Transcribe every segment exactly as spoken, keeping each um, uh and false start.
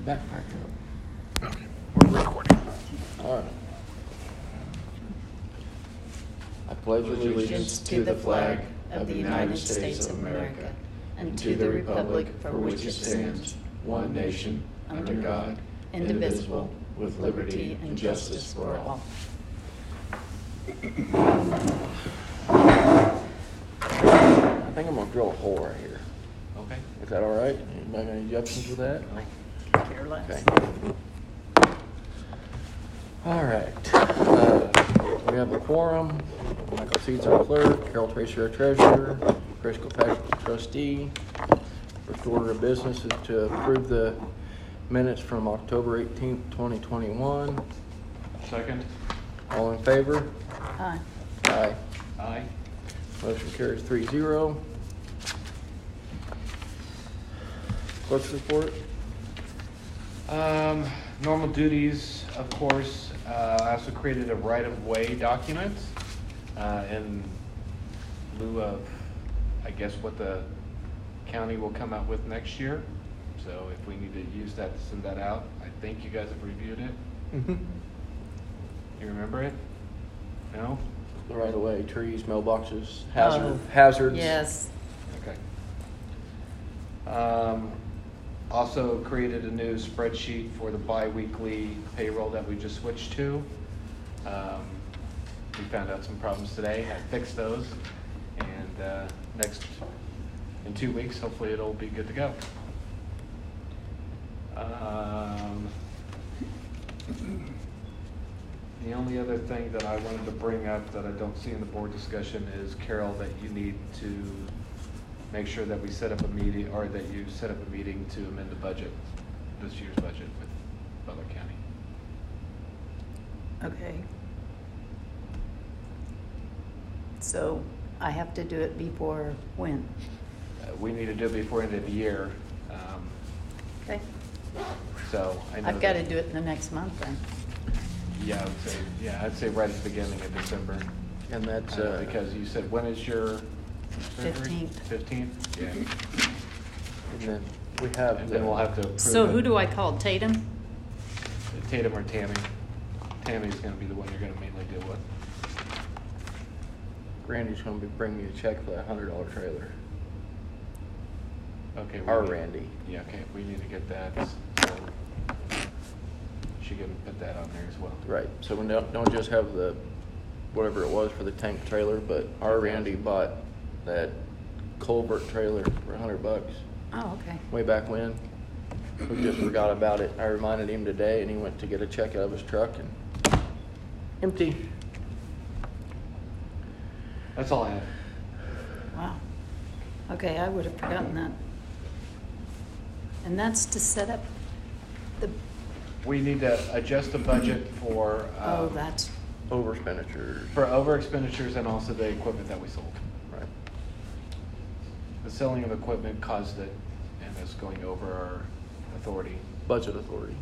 backpack up. Okay, we're recording. All right. I pledge allegiance to the flag of the United States of America and to the republic for which it stands, one nation, under God, indivisible, with liberty and justice for all. I think I'm gonna drill a hole right here. Okay. Is that all right? Anybody got any objections with that? I could care less. Okay. All right. Uh, we have a quorum. Michael Seeds, our clerk. Carol Tracy, our treasurer. Chris Kilpatrick, trustee. First order of business is to approve the minutes from October eighteenth, twenty twenty-one. Second. All in favor? Aye. Aye. Aye. Motion carries three zero. Clerk's report. Um, normal duties, of course. Uh, I also created a right-of-way document uh, in lieu of, I guess, what the county will come out with next year. So if we need to use that to send that out, I think you guys have reviewed it. Mm-hmm. You remember it? No? The right of way, trees, mailboxes, hazard, Oh, hazards. Yes. Okay. Um, also created a new spreadsheet for the bi-weekly payroll that we just switched to. Um, we found out some problems today. I fixed those, and uh, next in two weeks, hopefully it'll be good to go. Um, The only other thing that I wanted to bring up that I don't see in the board discussion is, Carol, that you need to make sure that we set up a meeting, or that you set up a meeting to amend the budget, this year's budget with Butler County. Okay. So I have to do it before when? Uh, we need to do it before end of the year. Um, Okay. so I know I've got to that- do it in the next month then. Yeah, I would say, yeah, I'd say right at the beginning of December. And that's, Uh, uh, because you said, when is your surgery? Fifteenth. Fifteenth, yeah. and then we have. And then the- we'll have to approve So who it. do I call? Tatum? Tatum or Tammy. Tammy's gonna be the one you're gonna mainly deal with. Randy's gonna be bringing you a check for that hundred dollar trailer. Okay. we Our need- Randy. Yeah, okay, we need to get that, so she can put that on there as well. Right, so we don't, don't just have the, whatever it was for the tank trailer, but our Randy bought that culvert trailer for a hundred bucks Oh, okay. way back when. We just forgot about it. I reminded him today and he went to get a check out of his truck and empty. That's all I have. Wow. Okay, I would have forgotten that. And that's to set up the, We need to adjust the budget for, oh, um, that's, Over expenditures. for over expenditures and also the equipment that we sold. Right. The selling of equipment caused it, and it's going over our authority. Budget authority.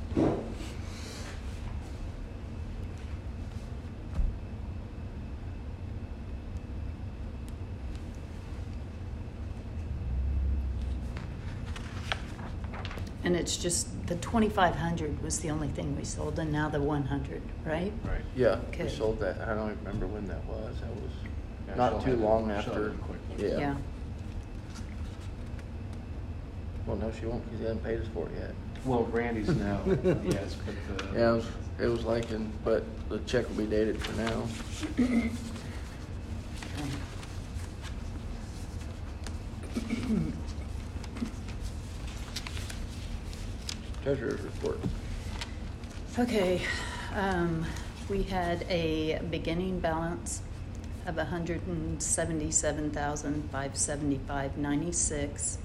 and it's just, the twenty-five hundred was the only thing we sold, and now the one hundred, right? Right. Yeah, Okay. we sold that. I don't even remember when that was. That was Yeah, not she'll too have it- long she'll have after. it quick. Yeah. Yeah. Well, no, she won't because he hasn't paid us for it yet. Well, Randy's now, yes, but the. Yeah, it was, it was like, in, but the check will be dated for now. Treasurer's report. Okay, um, we had a beginning balance of one hundred seventy-seven thousand five hundred seventy-five dollars and ninety-six cents.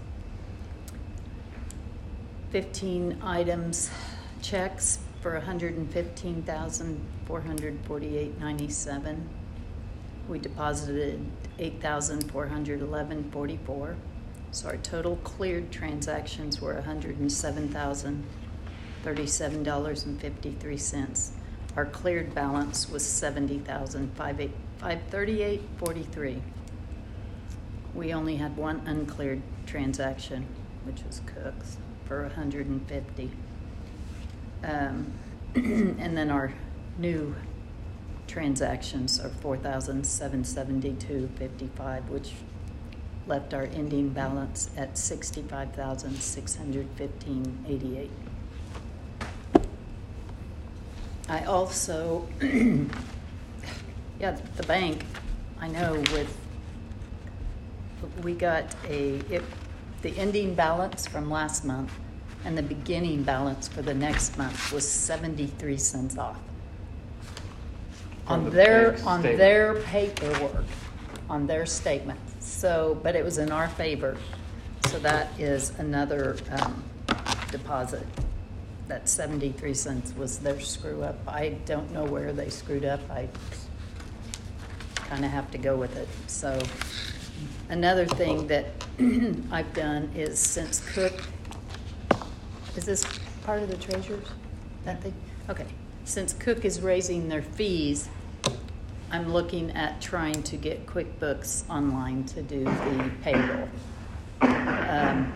Fifteen items, checks for one hundred fifteen thousand four hundred forty-eight dollars and ninety-seven cents. We deposited eight thousand four hundred eleven dollars and forty-four cents. So our total cleared transactions were one hundred seven thousand thirty-seven dollars and fifty-three cents. Our cleared balance was seventy thousand five hundred thirty-eight dollars and forty-three cents. We only had one uncleared transaction, which was Cook's, for a hundred and fifty. Um, and then our new transactions are four thousand seven seventy-two fifty-five, which left our ending balance at sixty-five thousand six hundred fifteen eighty-eight. I also, yeah, the bank, I know with, we got a, it, the ending balance from last month and the beginning balance for the next month was seventy-three cents off. From On the their, bank on statement. their paperwork, on their statement. So, but it was in our favor. So that is another um, deposit. That seventy-three cents was their screw up. I don't know where they screwed up. I kind of have to go with it. So another thing that I've done is since Cook, is this part of the treasurer's, that thing? Okay. Since Cook is raising their fees, I'm looking at trying to get QuickBooks Online to do the payroll. Um,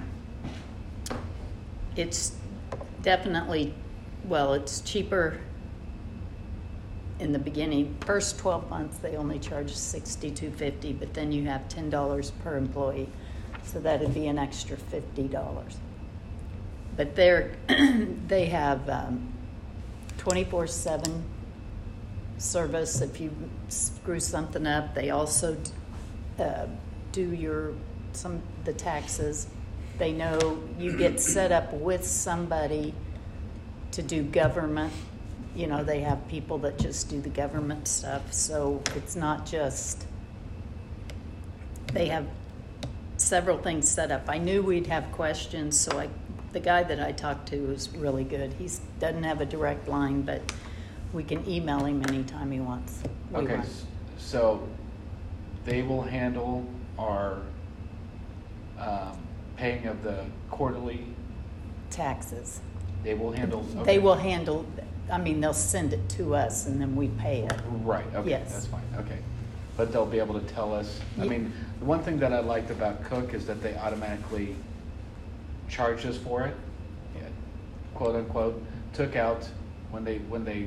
it's definitely, well, it's cheaper in the beginning. First twelve months, they only charge sixty-two fifty, but then you have ten dollars per employee, so that'd be an extra fifty dollars. But they're they have um, twenty-four seven service. If you screw something up, they also uh, do your some the taxes. They know you get set up with somebody to do government. You know, they have people that just do the government stuff. So it's not just, they have several things set up. I knew we'd have questions, so I, the guy that I talked to is really good. He doesn't have a direct line, but we can email him anytime he wants. We Okay, want. s- so they will handle our um, paying of the quarterly, Taxes. they will handle? They okay. will handle, I mean, they'll send it to us and then we pay it. Right, okay, Yes. that's fine, okay. But they'll be able to tell us, I Ye- mean, the one thing that I liked about Cook is that they automatically charged us for it, yeah, quote unquote, took out, when they, when they,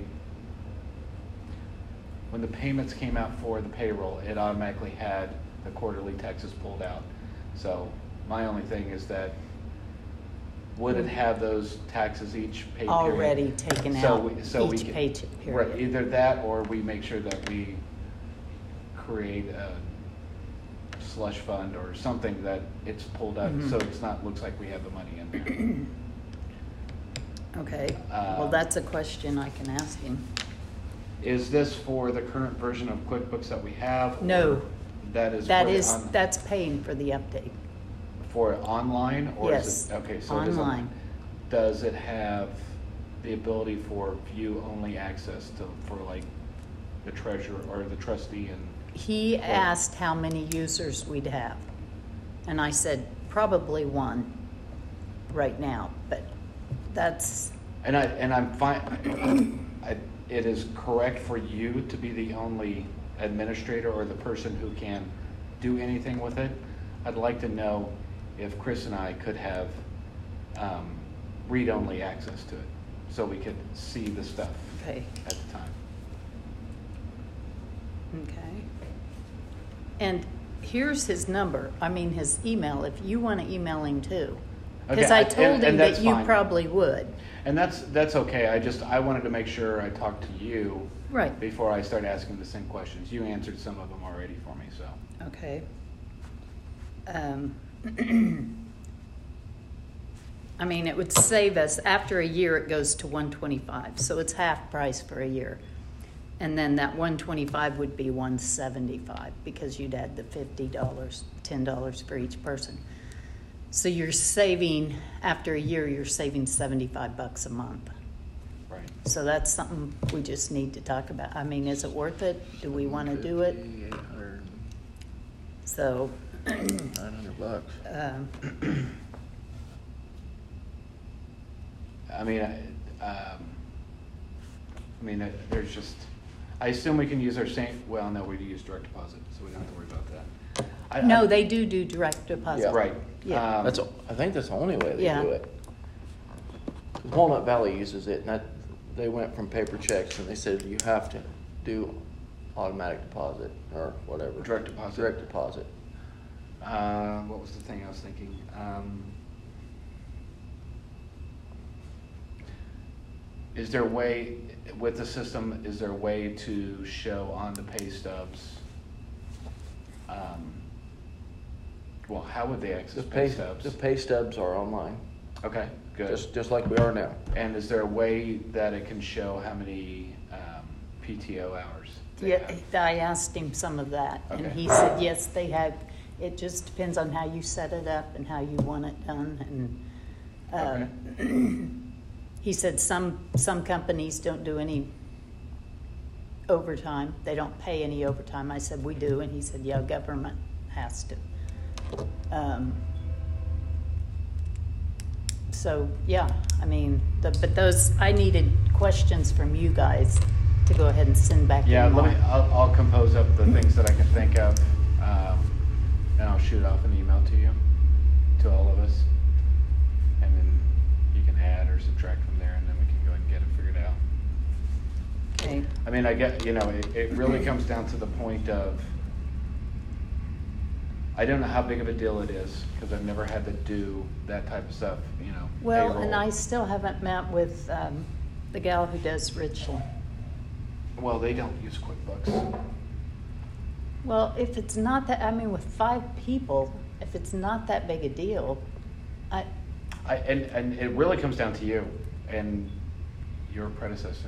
when the payments came out for the payroll, it automatically had the quarterly taxes pulled out. So my only thing is that, would it have those taxes each pay period? Already taken So out we- so we each can- pay t- Right, period. either that or we make sure that we create a slush fund or something that it's pulled out, Mhm. so it's not, looks like we have the money in Okay, Uh, well, that's a question I can ask him. there. Is this for the current version of QuickBooks that we have? or No. That is That for the is, on- that's paying for the update. For online or is Yes, it? Okay, so does it, online. does it have the ability for view-only access to, for like the treasurer or the trustee and? He asked how many users we'd have. And I said, probably one right now, but that's, And I, and I'm fine, I, it is correct for you to be the only administrator or the person who can do anything with it. I'd like to know if Chris and I could have, um, read-only access to it, so we could see the stuff okay, at the time. okay. And here's his number, I mean, his email, if you want to email him too. Because Okay, I and- told him and that that's you fine. probably would. And that's, that's okay, I just, I wanted to make sure I talked to you Right. before I start asking the same questions. You answered some of them already for me, so. Okay. Um, I mean, it would save us, after a year, it goes to one twenty-five, so it's half price for a year. And then that one twenty-five would be one seventy-five, because you'd add the fifty dollars, ten dollars for each person. So you're saving, after a year, you're saving seventy-five bucks a month. Right. So that's something we just need to talk about. I mean, is it worth it? Do we want to do it? eight hundred, So, nine hundred bucks. um, I mean, I, um, I mean, uh, there's just, I assume we can use our same, well, no, we use direct deposit, so we don't have to worry about that. I- no, I- they do do direct deposit. Yeah. Right. Yeah. Um, That's, I think that's the only way they Yeah. do it. Walnut Valley uses it, and that, they went from paper checks, and they said you have to do automatic deposit or whatever. Direct deposit. Direct deposit. Uh, what was the thing I was thinking? Um, is there a way, with the system, is there a way to show on the pay stubs? Um, well, how would they The access pay, pay stubs? the pay stubs are online, Okay, good. just, just like we are now. And is there a way that it can show how many um, P T O hours they Yeah, have? I asked him some of that, and Okay. he said, yes, they have, it just depends on how you set it up and how you want it done, and, um, he said some, some companies don't do any overtime, they don't pay any overtime. I said, we do, and he said, yeah, government has to. Um, so, yeah, I mean, the, but those, I needed questions from you guys to go ahead and send back. Yeah, in let me, my- I'll, I'll compose up the things that I can think of, um, and I'll shoot off an email to you, to all of us. And then you can add or subtract from there, and then we can go ahead and get it figured out. Okay. I mean, I get, you know, it, it really comes down to the point of, I don't know how big of a deal it is, because I've never had to do that type of stuff, you know. Well, payroll. and I still haven't met with um, the gal who does Richland. Well, they don't use QuickBooks. Well, if it's not that, I mean, with five people, if it's not that big a deal, I, I, and, and it really comes down to you and your predecessor.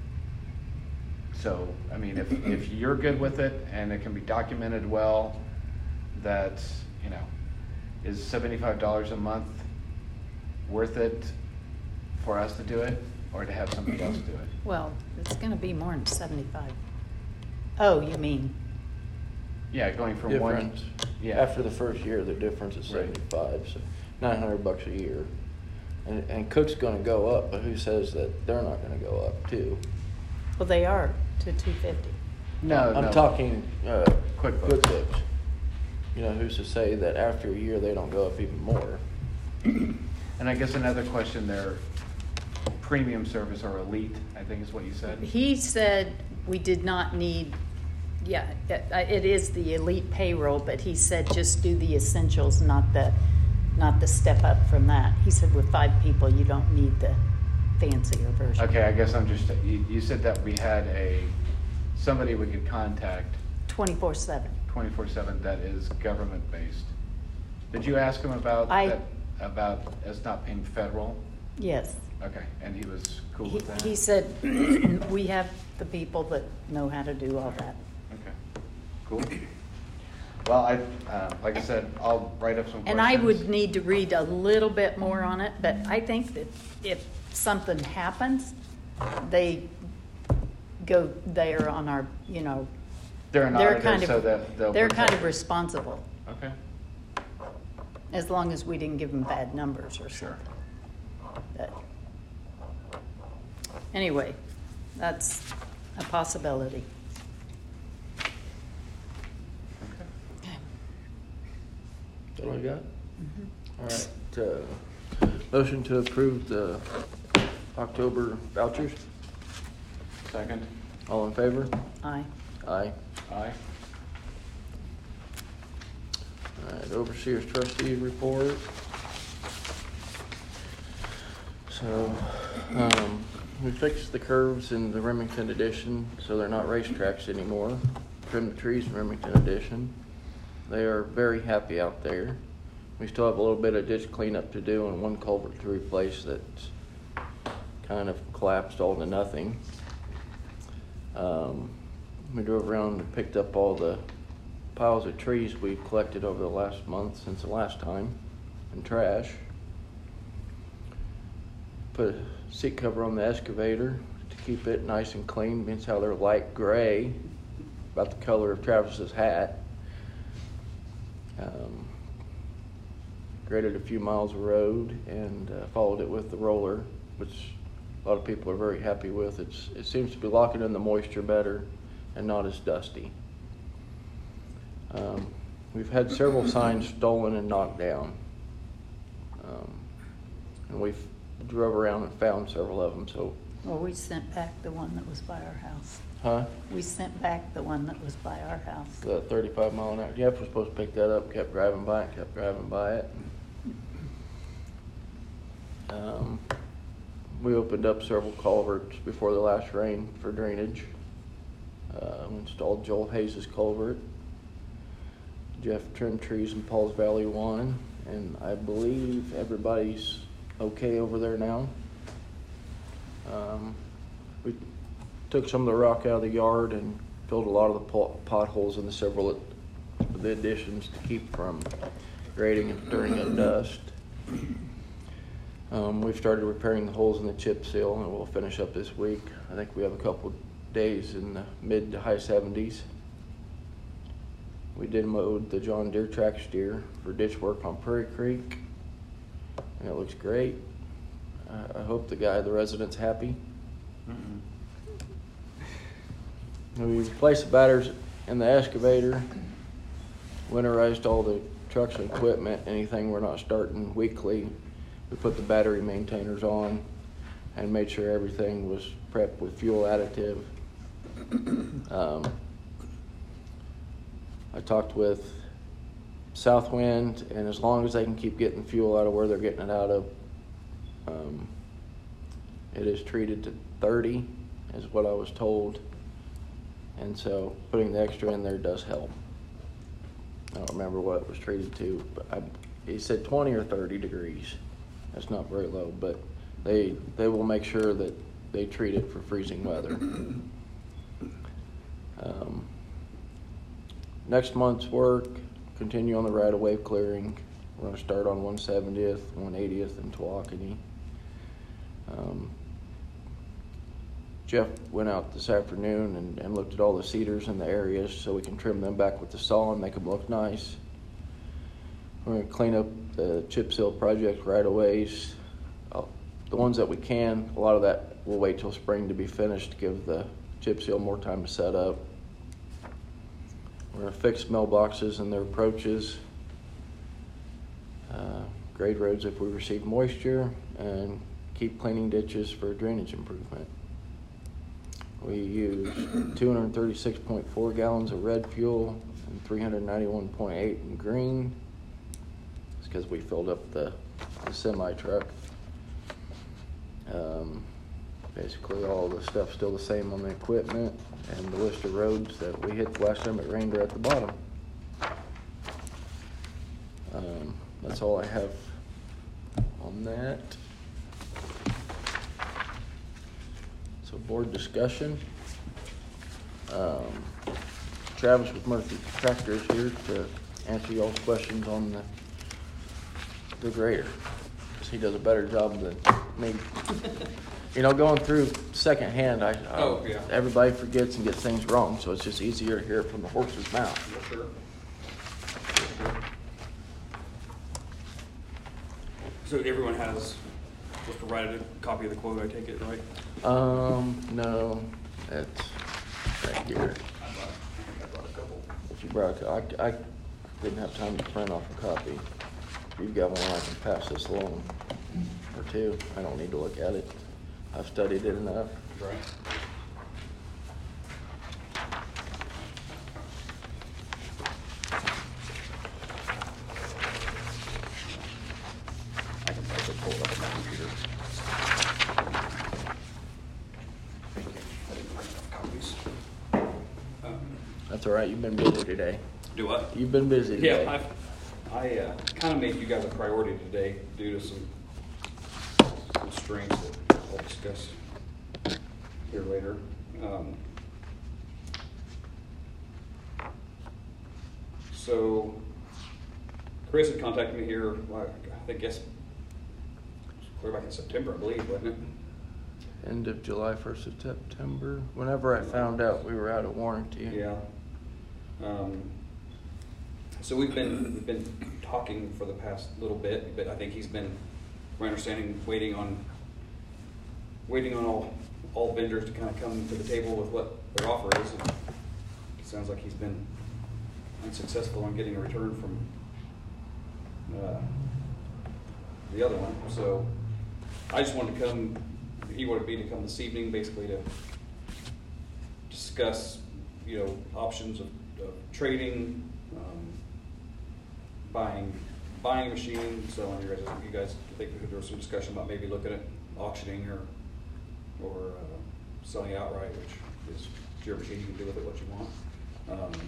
So, I mean, if, if you're good with it and it can be documented well, that, you know, is seventy-five dollars a month worth it for us to do it or to have somebody else do it? well, it's gonna be more than seventy-five. Oh, you mean, Yeah, going from one. Difference. Yeah. After the first year, the difference is Right. seventy-five, so nine hundred bucks a year. And, and Cook's gonna go up, but who says that they're not gonna go up too? well, they are to two fifty. No, I'm no. talking, uh, QuickBooks. QuickBooks. You know, who's to say that after a year, they don't go up even more? And I guess another question there, premium service or elite, I think is what you said. He said we did not need, yeah, it it is the elite payroll, but he said just do the essentials, not the, not the step up from that. He said with five people, you don't need the fancier version. Okay, I guess I'm just, you, you said that we had a, somebody we could contact Twenty-four seven. twenty-four seven that is government-based. Did you ask him about I- that, about us not paying federal? Yes. Okay, and he was cool He, with that? he said, we have the people that know how to do all that. Okay, cool. Well, I, uh, like I said, I'll write up some questions. And I would need to read a little bit more on it, but I think that if something happens, they go there on our, you know, They're an they're auditor, kind so of, that they'll. they're kind protect of it. responsible, Okay, as long as we didn't give them bad numbers or sure. something. But anyway, that's a possibility. Okay. Is that all you got? Mhm. All right, uh, motion to approve the October vouchers. Second? All in favor? Aye. Aye. Aye. All right, overseers trustee report. So, um, we fixed the curves in the Remington edition, so they're not racetracks anymore. Trimmed the trees in Remington edition. They are very happy out there. We still have a little bit of ditch cleanup to do and one culvert to replace that's kind of collapsed all to nothing. Um, we drove around and picked up all the piles of trees we've collected over the last month since the last time, and trash. Put a seat cover on the excavator to keep it nice and clean, means how they're light gray, about the color of Travis's hat. Um, graded a few miles of road and uh, followed it with the roller, which a lot of people are very happy with. It's, it seems to be locking in the moisture better and not as dusty. Um, we've had several signs stolen and knocked down. Um, and we've drove around and found several of them, so, Well, we sent back the one that was by our house. huh? We sent back the one that was by our house. The thirty-five mile an hour, Jeff was supposed to pick that up, kept driving by it, kept driving by it. Um, we opened up several culverts before the last rain for drainage. Uh, installed Joel Hayes' culvert. Jeff trimmed trees in Paul's Valley one, and I believe everybody's okay over there now. Um, we took some of the rock out of the yard and filled a lot of the pot potholes in the several of the additions to keep from grading and stirring up dust. Um, we've started repairing the holes in the chip seal, and we'll finish up this week. I think we have a couple days in the mid to high seventies. We did mowed the John Deere track steer for ditch work on Prairie Creek, and it looks great. Uh, I hope the guy, the resident's happy. Mm-hmm. We replaced the batteries in the excavator, winterized all the trucks and equipment. Anything we're not starting weekly, we put the battery maintainers on and made sure everything was prepped with fuel additive. Um, I talked with Southwind, and as long as they can keep getting fuel out of where they're getting it out of, um, it is treated to thirty, is what I was told. And so putting the extra in there does help. I don't remember what it was treated to, but I, he said twenty or thirty degrees. That's not very low, but they they will make sure that they treat it for freezing weather. Um, next month's work, continue on the right-of-way clearing. We're going to start on one seventieth, one eightieth, and Tawakoni. Um, Jeff went out this afternoon and, and looked at all the cedars in the areas so we can trim them back with the saw and make them look nice. We're going to clean up the chip seal project right-of-ways. Uh, the ones that we can, a lot of that we'll wait till spring to be finished to give the chip seal more time to set up. We're going to fix mailboxes and their approaches, uh, grade roads if we receive moisture, and keep cleaning ditches for drainage improvement. We use two hundred thirty-six point four gallons of red fuel and three hundred ninety-one point eight in green. It's because we filled up the, the semi truck. Um, basically all the stuff's still the same on the equipment, and the list of roads that we hit the last time it rained are at the bottom. Um, that's all I have on that. So board discussion. Um, Travis with Murphy Tractor is here to answer y'all's questions on the the grader, because he does a better job than me. You know, going through secondhand, I, I Oh, yeah. everybody forgets and gets things wrong, so it's just easier to hear it from the horse's mouth. Yes, sir. So everyone has, supposed to write a copy of the quote, I take it, right? Um, no, it's right here. I brought, I think I brought a couple. If you brought, a co- I, I didn't have time to print off a copy. If you've got one, I can pass this along, or two. I don't need to look at it. I've studied it enough. Right. I can also pull it up on my computer. I didn't print enough copies. Um, That's all right. You've been busy today. Do what? You've been busy today. Yeah, I've, I uh, kind of made you guys a priority today due to some constraints that I'll discuss here later. Um, so, Chris had contacted me here, like, I think, guess, clear back in September, I believe, wasn't it? End of July, first of September. Whenever I found out we were out of warranty. Yeah. Um, so we've been we've been talking for the past little bit, but I think he's been, my understanding, waiting on waiting on all all vendors to kind of come to the table with what their offer is. And it sounds like he's been unsuccessful in getting a return from uh, the other one. So I just wanted to come, he wanted me to come this evening, basically to discuss, you know, options of, of trading, um, buying, buying a machine. So you guys, you guys think there was some discussion about maybe looking at auctioning or, or uh, selling it outright, which is your machine. You can do with it what you want. Um,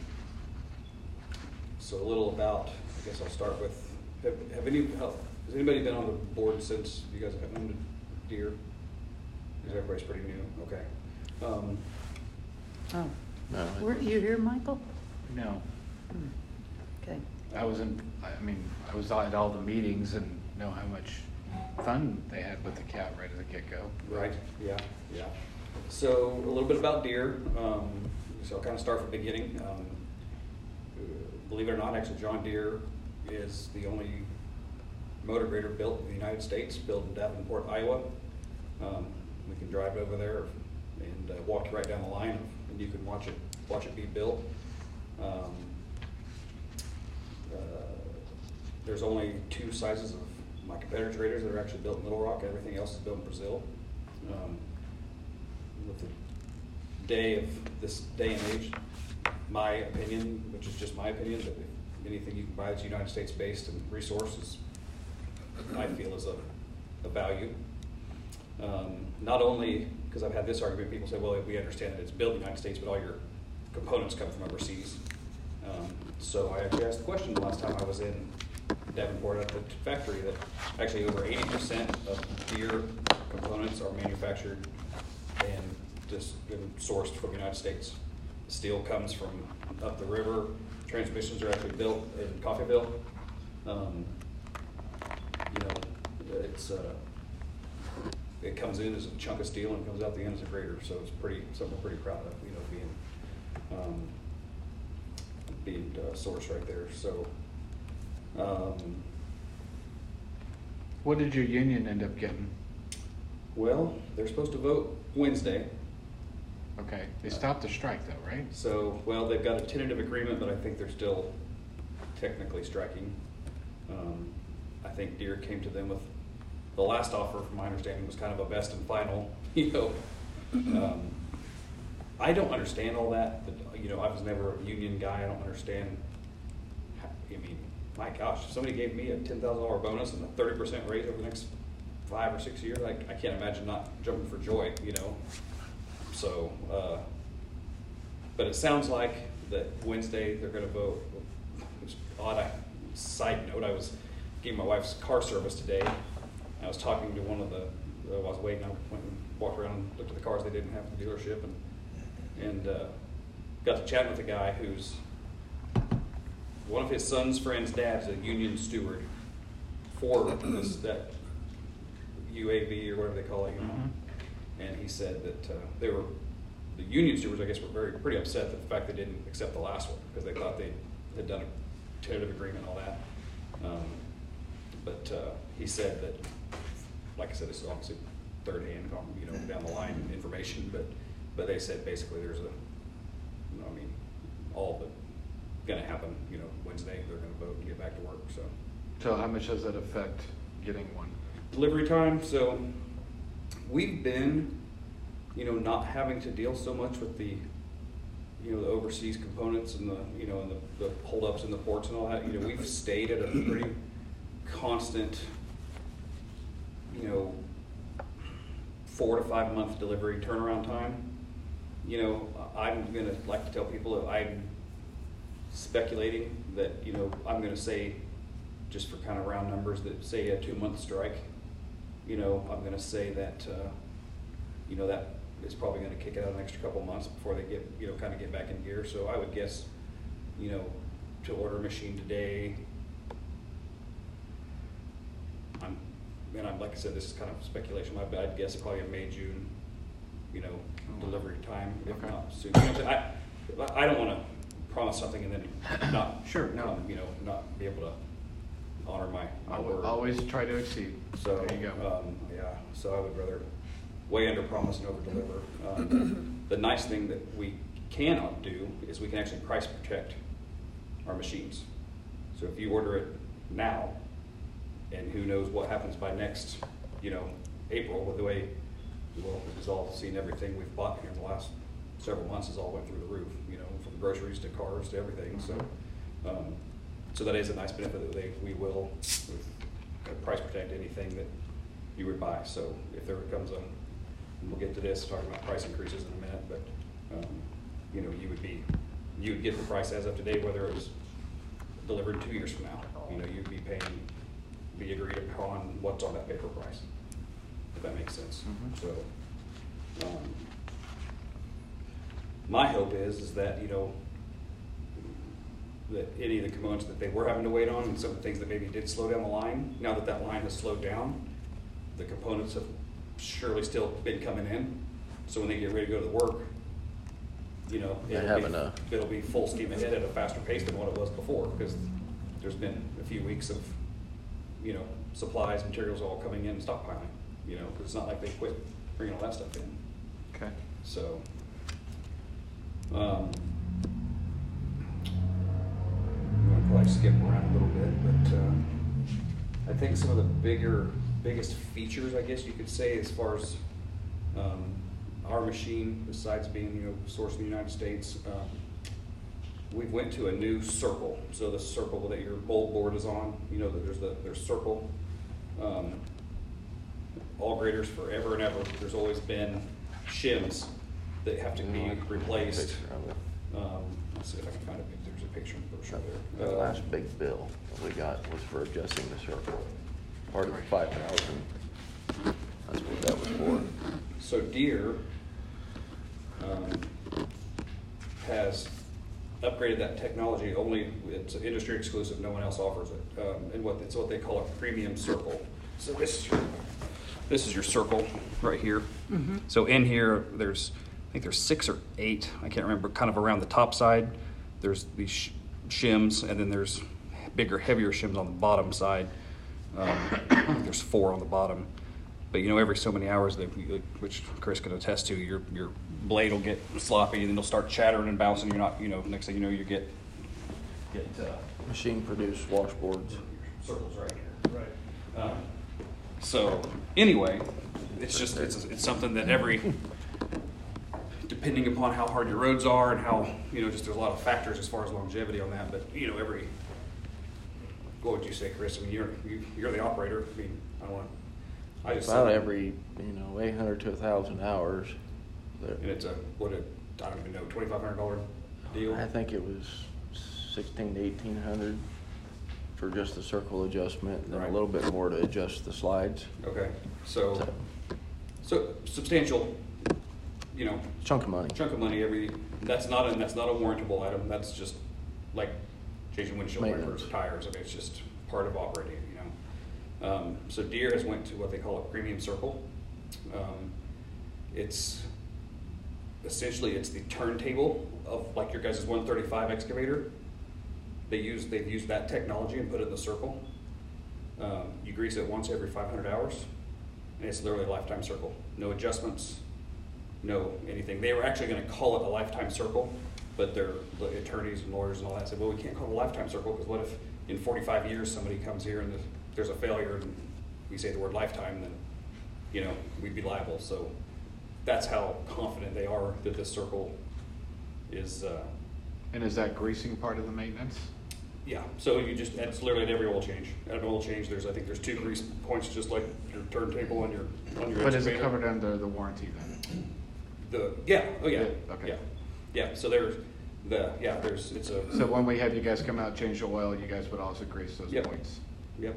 so a little about, I guess I'll start with, have, have any, has anybody been on the board since you guys have owned a Deere? Because everybody's pretty new. Okay. Um, Oh, No, weren't you here, Michael? No, Hmm. Okay. I was in, I mean, I was at all the meetings and know how much fun they had with the cat right at the get-go. Right, yeah, yeah. So a little bit about Deere. Um, so I'll kind of start from the beginning. Um, uh, believe it or not, actually John Deere is the only motor grader built in the United States, built in Davenport, Iowa. Um, we can drive over there and uh, walk right down the line, and you can watch it watch it be built. Um, uh, there's only two sizes of my competitor traders that are actually built in Little Rock. Everything else is built in Brazil. Um, with the day of this day and age, my opinion, which is just my opinion, that if anything you can buy that's United States based and resources, I feel is a, a value. Um, not only because I've had this argument, people say, well, we understand that it's built in the United States, but all your components come from overseas. Um, so I actually asked the question the last time I was in Davenport at the factory that actually over eighty percent of Deere components are manufactured and just been sourced from the United States. The steel comes from up the river. Transmissions are actually built in Coffeyville. Um, you know, it's uh, it comes in as a chunk of steel and comes out the end as a grader. So it's pretty something we're pretty proud of. You know, being um, being uh, sourced right there. So. Um, What did your union end up getting? well, they're supposed to vote Wednesday. Okay, they stopped the strike though, right? So, well, they've got a tentative agreement, but I think they're still technically striking. Um, I think Deere came to them with, the last offer, from my understanding, was kind of a best and final, you know. Um, I don't understand all that, but, you know, I was never a union guy. I don't understand, how, I mean, my gosh, if somebody gave me a ten thousand dollar bonus and a thirty percent raise over the next five or six years, I, I can't imagine not jumping for joy, you know. So, uh, but it sounds like that Wednesday they're going to vote. It's odd. I, side note: I was giving my wife's car service today. I was talking to one of the. Uh, I was waiting. I went and walked around and looked at the cars they didn't have at the dealership, and and uh, got to chatting with a guy who's one of his son's friend's dad's a union steward for this that U A V or whatever they call it, you know. Mm-hmm. And he said that uh, they were, the union stewards, I guess, were very pretty upset at the fact they didn't accept the last one because they thought they had done a tentative agreement and all that. Um, but uh, he said that, like I said, this is obviously third hand, you know, down the line information, but but they said basically there's a, you know, I mean, all of it going to happen, you know, Wednesday. They're going to vote and get back to work. So, So how much does that affect getting one? delivery time. So we've been, you know, not having to deal so much with the, you know, the overseas components and the, you know, and the, the holdups in the ports and all that. You know, we've stayed at a pretty constant, you know, four to five month delivery turnaround time. You know, I'm going to like to tell people that I'm speculating that, you know, I'm going to say, just for kind of round numbers, that say a two month strike, you know, I'm going to say that, uh, you know, that is probably going to kick it out an extra couple months before they get, you know, kind of get back in gear. So I would guess, you know, to order a machine today, I'm, and I'm, like I said, this is kind of speculation, I'd, I'd guess probably a May, June, you know, delivery time, if Okay. not soon. You know what I'm saying? I, I don't want to promise something and then not, Sure, no. um, you know, not be able to honor my, my Al- word. Always try to exceed. So, There you go. um, yeah, so I would rather way under promise and over deliver. Um, the nice thing that we cannot do is we can actually price protect our machines. So if you order it now, and who knows what happens by next, you know, April with the way, well, it's all seen everything we've bought here in the last several months has all went through the roof, you know, from groceries to cars to everything. So, um, so that is a nice benefit that they, we will with, uh, price protect anything that you would buy. So if there becomes a, and we'll get to this, talking about price increases in a minute, but, um, you know, you would be, you would get the price as of today, whether it was delivered two years from now. You know, you'd be paying, be agreed upon what's on that paper price, if that makes sense. Mhm. So, um, my hope is, is that, you know, that any of the components that they were having to wait on and some of the things that maybe did slow down the line, now that that line has slowed down, the components have surely still been coming in. So when they get ready to go to the work, you know, They it'll have be, enough. it'll be full steam ahead at a faster pace than what it was before, because there's been a few weeks of, you know, supplies, materials all coming in and stockpiling, you know, because it's not like they quit bringing all that stuff in. Okay. So, um, I'm gonna probably skip around a little bit, but, uh, I think some of the bigger, biggest features, I guess you could say, as far as, um, our machine, besides being, you know, sourced in the United States, um, we went to a new circle. So the circle that your bolt board is on, you know, that there's the, there's circle. Um, all graders forever and ever, there's always been shims that have to be replaced. Picture of it. Um, let's see if I can find a picture. There's a picture in the brochure there. The Uh, last big bill that we got was for adjusting the circle, part of the five thousand. That's what that was for. So Deere um, has upgraded that technology. Only it's industry exclusive. No one else offers it. Um, and what it's what they call a premium circle. So this is your, this is your circle right here. Mm-hmm. So in here, there's I think there's six or eight. I can't remember. Kind of around the top side, there's these sh- shims, and then there's bigger, heavier shims on the bottom side. Um, I think there's four on the bottom. But you know, every so many hours, they, which Chris can attest to, your your blade will get sloppy, and then it'll start chattering and bouncing. You're not, you know, next thing you know, you get get uh, Machine produced washboards. circles right here. Right. Um, so anyway, it's just it's it's something that every, depending upon how hard your roads are and how, you know, just there's a lot of factors as far as longevity on that. But you know, every, what would you say, Chris? I mean, you're you, you're the operator. I mean, I don't want. I just About said- every, you know, eight hundred to a thousand hours. there- And it's a, what a, I don't even know, twenty-five hundred dollar deal? I think it was sixteen to eighteen hundred for just the circle adjustment, and then Right. a little bit more to adjust the slides. Okay, so, So, so substantial, you know, chunk of money. chunk of money every, that's not a, that's not a warrantable item, that's just like changing windshield wipers Maintenance. or tires, I mean, it's just part of operating, you know. Um, so Deere has went to what they call a premium circle. Um, it's, essentially it's the turntable of like your guys' one thirty-five excavator. They use, they've used that technology and put it in the circle. Um, you grease it once every five hundred hours, and it's literally a lifetime circle. No adjustments, no anything. They were actually going to call it a lifetime circle, but their the attorneys and lawyers and all that said, well, we can't call it a lifetime circle because what if in forty-five years somebody comes here and there's a failure and we say the word lifetime, then, you know, we'd be liable. So that's how confident they are that this circle is, uh, And is that greasing part of the maintenance? yeah, so you just, it's literally at every oil change. At an oil change, there's, I think there's two grease points, just like your turntable on your, on your But is it excavator. covered under the warranty then? The, yeah, oh yeah, Yeah, okay. yeah, yeah, so there's, the, yeah, there's, it's a, So when we have you guys come out, change the oil, you guys would also grease those Yep. points? yep,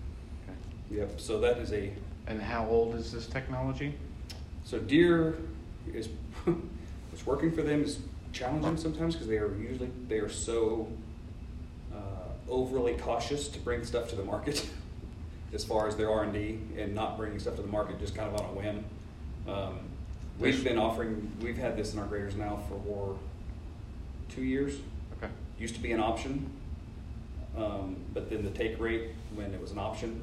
Okay. yep, so that is a, And how old is this technology? so Deere is, what's working for them is challenging sometimes because they are usually, they are so uh, overly cautious to bring stuff to the market as far as their R and D and not bringing stuff to the market just kind of on a whim. Um, we've been offering, we've had this in our graders now for two years. Okay. Used to be an option, um, but then the take rate when it was an option,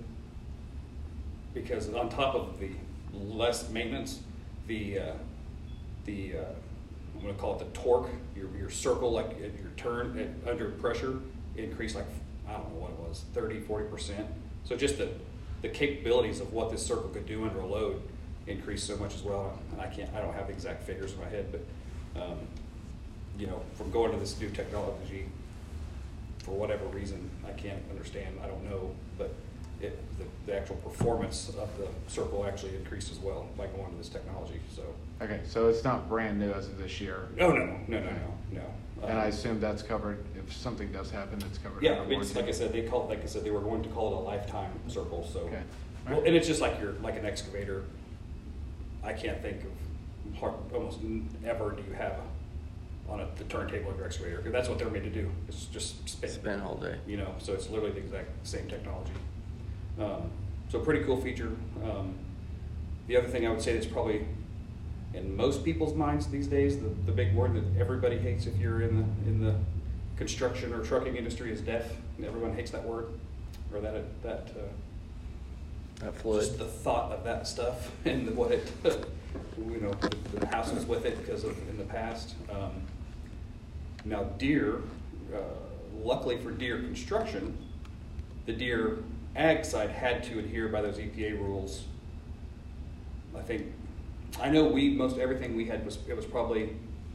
because on top of the less maintenance, the uh, the uh, I'm going to call it the torque, your your circle, like at your turn at, under pressure, increased like, I don't know what it was, thirty, forty percent. So just the the capabilities of what this circle could do under a load increased so much as well. And I can't, I don't have the exact figures in my head, but um, you know, from going to this new technology, for whatever reason, I can't understand, I don't know, but it, the, the actual performance of the circle actually increased as well by going to this technology, so. Okay, so it's not brand new as of this year? No, no, no, no, no, no, no. And I Um, assume that's covered, if something does happen, it's covered Yeah, under it's, warranty? like I said, they call, like I said, they were going to call it a lifetime circle, so. Okay. Well, and it's just like you're, like an excavator, I can't think of, hard, almost n- ever do you have on a, the turntable of your excavator, because that's what they're made to do, it's just spin. Spin all day. You know, so it's literally the exact same technology. Um, so pretty cool feature. Um, the other thing I would say that's probably in most people's minds these days, the, the big word that everybody hates if you're in the in the construction or trucking industry is death. Everyone hates that word, or that that uh, That fluid. just the thought of that stuff and what it, you know, the, the hassles with it because of in the past. Um, now Deere, uh, luckily for Deere Construction, the Deere Ag side had to adhere by those E P A rules. I think, I know we, most everything we had was, it was probably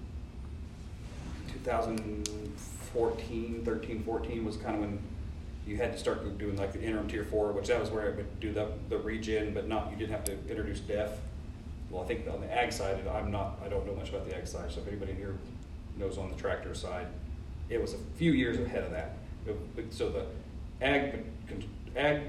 two thousand fourteen, thirteen, fourteen was kind of when you had to start doing like the interim tier four, which that was where it would do the, the regen, but not, you didn't have to introduce def. Well, I think on the ag side, I'm not, I don't know much about the ag side, so if anybody here knows on the tractor side, it was a few years ahead of that. It- So the ag, ag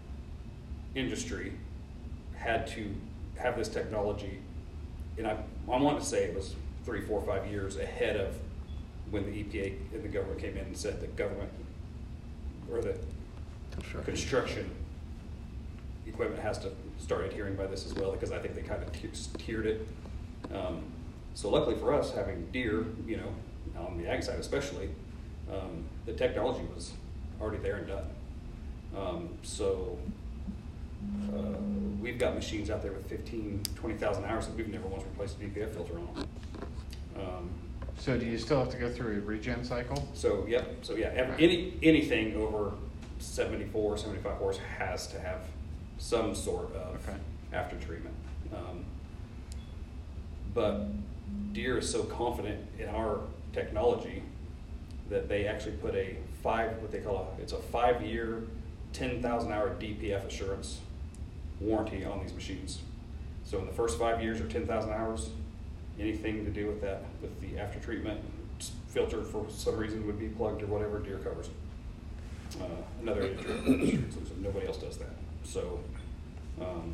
industry had to have this technology, and I, I want to say it was three, four, five years ahead of when the E P A and the government came in and said that government, or that Construction. construction equipment has to start adhering by this as well, because I think they kind of tier- tiered it. Um, so luckily for us, having Deere, you know, on the ag side especially, um, the technology was already there and done. Um, so uh, we've got machines out there with fifteen, twenty thousand hours that we've never once replaced a D P F filter on. Um, So do you still have to go through a regen cycle? So, yep, so yeah, ev- any, anything over seventy-four, seventy-five horse has to have some sort of Okay. after treatment. Um, but Deere is so confident in our technology that they actually put a five, what they call a, it's a five-year, ten thousand hour D P F assurance warranty on these machines. So in the first five years or ten thousand hours, anything to do with that, with the after treatment filter for some reason would be plugged or whatever, Deere covers it. Uh, another industry exclusive, nobody else does that. So um,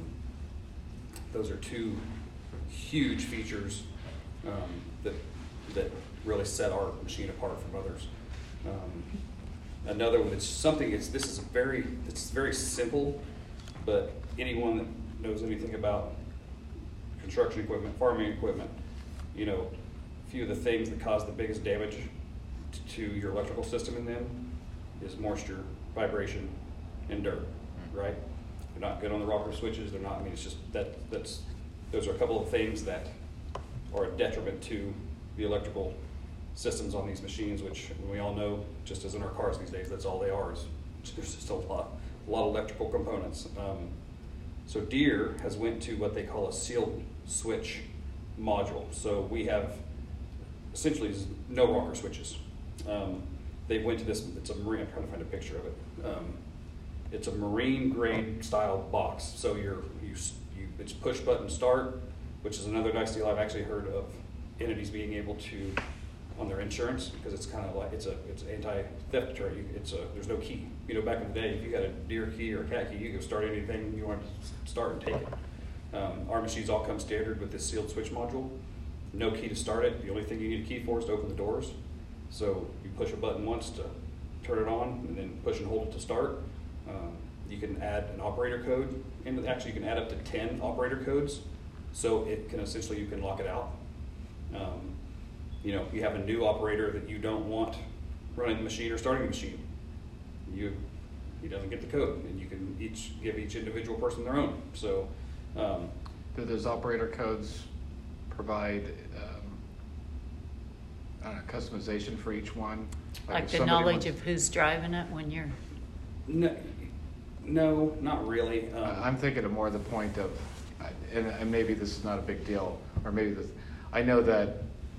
those are two huge features um, that that really set our machine apart from others. Um, another one that's something, it's this is very it's very simple, but anyone that knows anything about construction equipment, farming equipment, you know, a few of the things that cause the biggest damage t- to your electrical system in them is moisture, vibration, and dirt, right? They're not good on the rocker switches. They're not, I mean, it's just that, that's, those are a couple of things that are a detriment to the electrical systems on these machines, which we all know, just as in our cars these days, that's all they are, is there's just a lot, a lot of electrical components. Um, so Deere has went to what they call a sealed switch module. So we have essentially no rocker switches. Um, they went to this, it's a marine, I'm trying to find a picture of it. Um, it's a marine grade style box. So you're, you, you, it's push button start, which is another nice deal. I've actually heard of entities being able to, on their insurance, because it's kind of like, it's a, it's anti-theft deterrent. You- It's a, there's no key. You know, back in the day, if you got a Deere key or a cat key, you could start anything you want to start and take it. Um, our machines all come standard with this sealed switch module. No key to start it. The only thing you need a key for is to open the doors. So you push a button once to turn it on, and then push and hold it to start. Um, you can add an operator code, and actually you can add up to ten operator codes. So it can essentially, you can lock it out. Um, you know, you have a new operator that you don't want running the machine or starting the machine. You, he doesn't get the code, and you can each give each individual person their own. So. Um, Do those operator codes provide um, I don't know, customization for each one? Like if the somebody knowledge wants- of who's driving it when you're, No, No, not really. Um, I'm thinking of more the point of, and, and maybe this is not a big deal, or maybe this, I know that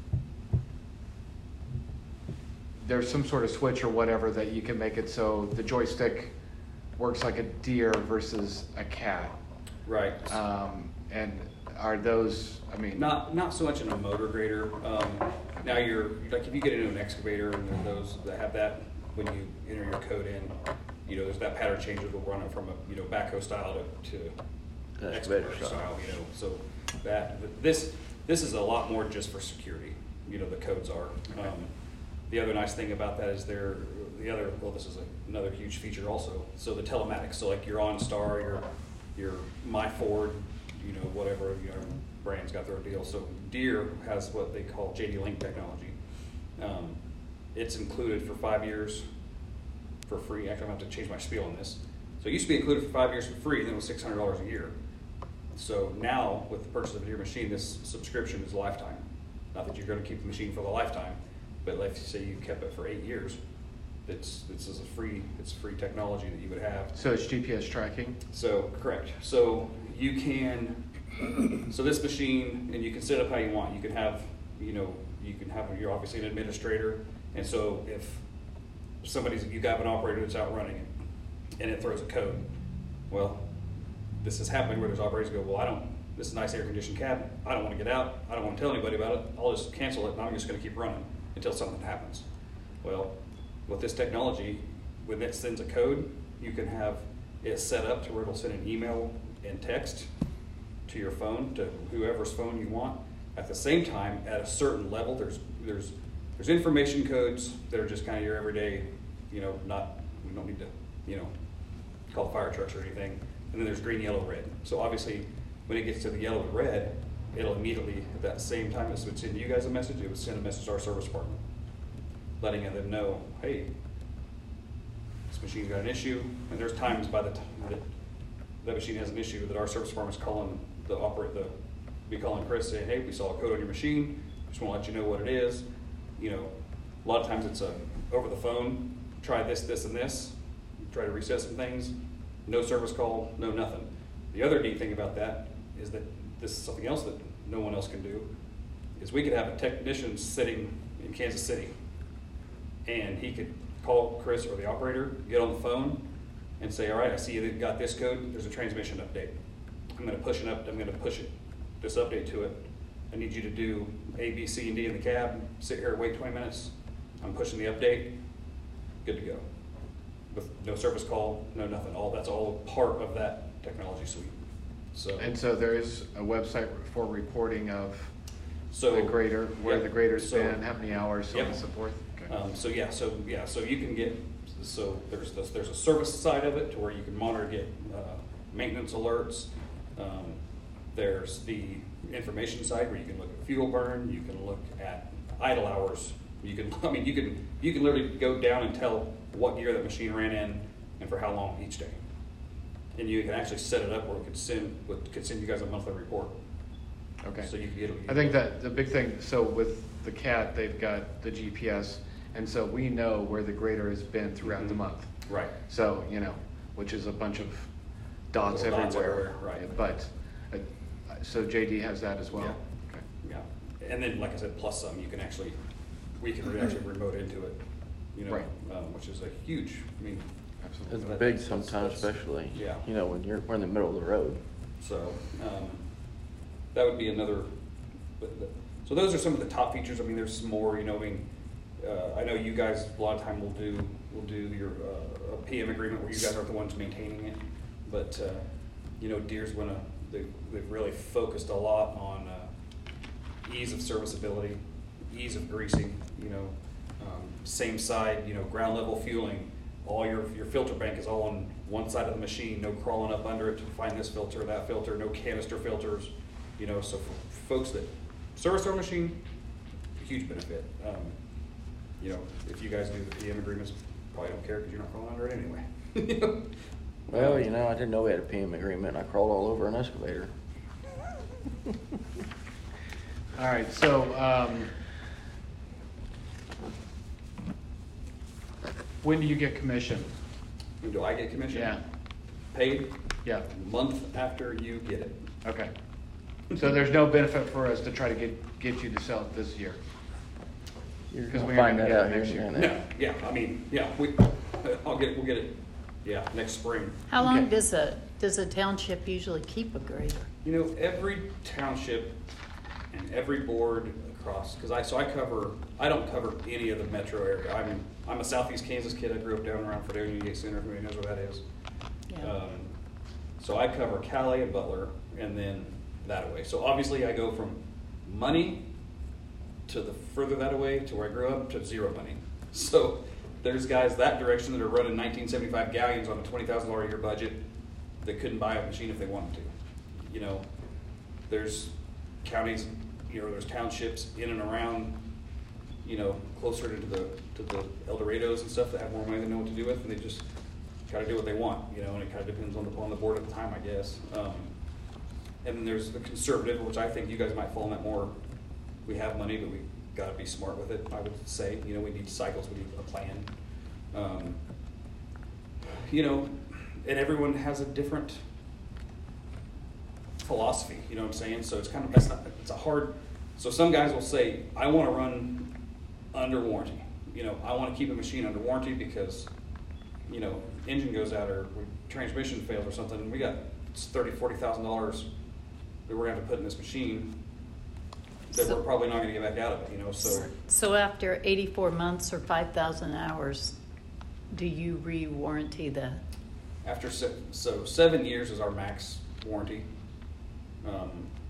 there's some sort of switch or whatever that you can make it so the joystick works like a deer versus a cat. right. Um, and are those, I mean. Not not so much in a motor grader. Um, now you're like if you get into an excavator and there are those that have that when you enter your code in, you know, there's that pattern changes will run it from a you know backhoe style to, to Excavator excavator style. style. You know, so that this this is a lot more just for security. You know, the codes are. Okay. Um, the other nice thing about that is they're the other well, this is a, another huge feature also. So the telematics. So like your OnStar, your your My Ford, you know, whatever, you know, brand's got their deal. So Deere has what they call J D Link technology. Um, it's included for five years for free. Actually, I'm going to have to change my spiel on this. So it used to be included for five years for free, and then it was six hundred dollars a year. So now, with the purchase of a Deere machine, this subscription is lifetime. Not that you're going to keep the machine for the lifetime, but let's say you kept it for eight years. It's, this is a free, it's free technology that you would have. So it's G P S tracking? So, correct. So you can, so this machine, and you can set up how you want. You can have, you know, you can have, you're obviously an administrator, and so if somebody's, you got an operator that's out running it, and it throws a code, well, this is happening where there's operators who go, well, I don't, this is a nice air-conditioned cab, I don't want to get out, I don't want to tell anybody about it, I'll just cancel it, and I'm just going to keep running until something happens. Well, with this technology, when it sends a code, you can have it set up to where it'll send an email and text to your phone, to whoever's phone you want. At the same time, at a certain level, there's there's there's information codes that are just kind of your everyday, you know, not, we don't need to, you know, call fire trucks or anything. And then there's green, yellow, red. So obviously, when it gets to the yellow and red, it'll immediately, at that same time it would send you guys a message, it would send a message to our service department, letting them know, hey, this machine's got an issue. And there's times by the time that that machine has an issue that our service department's calling the operate the be calling Chris saying, hey, we saw a code on your machine, just want to let you know what it is. You know, a lot of times it's a over the phone, try this, this, and this, try to reset some things, no service call, no nothing. The other neat thing about that is that this is something else that no one else can do, is we could have a technician sitting in Kansas City, and he could call Chris or the operator, get on the phone, and say, all right, I see you got this code, there's a transmission update. I'm gonna push it up, I'm gonna push it, this update to it. I need you to do A, B, C, and D in the cab, sit here, wait twenty minutes, I'm pushing the update, good to go. With no service call, no nothing, all that's all part of that technology suite. So, And so there is a website for reporting of so the grader, where yeah, the grader's so- been, how many hours, so on and Yep. so forth? Okay. Um, so yeah, so yeah, so you can get, so there's this, there's a service side of it to where you can monitor, get uh, maintenance alerts. Um, there's the information side where you can look at fuel burn, you can look at idle hours. You can, I mean, you can you can literally go down and tell what year that machine ran in and for how long each day. And you can actually set it up where it could send what could send you guys a monthly report. Okay. So you can get. I think that the big thing, so with the CAT, they've got the G P S, and so we know where the grader has been throughout the Mhm. month. Right. So, you know, which is a bunch of dots Little dots everywhere. everywhere, right. But, uh, so J D has that as well? Yeah. Okay. Yeah, and then like I said, plus some, you can actually, we can re- actually remote into it, you know, Right. um, which is a huge, I mean, Absolutely. It's That- big that's- sometimes, that's- especially, yeah. you know, when you're, we're in the middle of the road. so, um, that would be another, but the- so those are some of the top features. I mean, there's some more, you know, I mean, uh, I know you guys, a lot of time will do, will do your, uh, a P M agreement where you guys aren't the ones maintaining it, but, uh, you know, Deere's gonna, they, they've really focused a lot on, uh, ease of serviceability, ease of greasing, you know, um, same side, you know, ground level fueling, all your, your filter bank is all on one side of the machine, no crawling up under it to find this filter, that filter, no canister filters, you know, so for folks that service our machine, huge benefit. Um, you know, if you guys do the P M agreements, probably don't care because you're not crawling under it anyway. Well, you know, I didn't know we had a P M agreement, and I crawled all over an excavator. All right, so, um, when do you get commission? Do I get commission? Yeah. paid Yeah, a month after you get it. okay. So there's no benefit for us to try to get, get you to sell it this year? You're 'Cause gonna we aren't find gonna that get out it here next in a year. minute. No, yeah, I mean, yeah, we, I'll get, we'll get it, yeah, next spring. How long Okay. does a, does a township usually keep a grader? You know, every township and every board across, because I, so I cover, I don't cover any of the metro area. I'm, I'm a southeast Kansas kid. I grew up down around Fredonia Union Center, if anybody knows where that is. Yeah. Um, so I cover Calais and Butler, and then that away. So obviously I go from money to the further that away to where I grew up to zero money. So there's guys that direction that are running nineteen seventy-five galleons on a twenty thousand dollars a year budget that couldn't buy a machine if they wanted to. You know, there's counties, you know, there's townships in and around, you know, closer to the to the El Dorados and stuff that have more money than know what to do with, and they just kind of do what they want, you know, and it kind of depends on the on the board at the time, I guess. Um, and then there's the conservative, which I think you guys might fall in that more. We have money, but we got to be smart with it. I would say, you know, we need cycles, we need a plan. Um, you know, and everyone has a different philosophy, you know what I'm saying? So it's kind of, that's not, it's a hard, so some guys will say, I want to run under warranty. You know, I want to keep a machine under warranty because, you know, engine goes out or transmission fails or something, and we got thirty, forty thousand dollars that we're going to have to put in this machine that So- we're probably not going to get back out of it, you know, so. So after eighty-four months or five thousand hours, do you re-warranty that? After, se- so seven years is our max warranty. Um,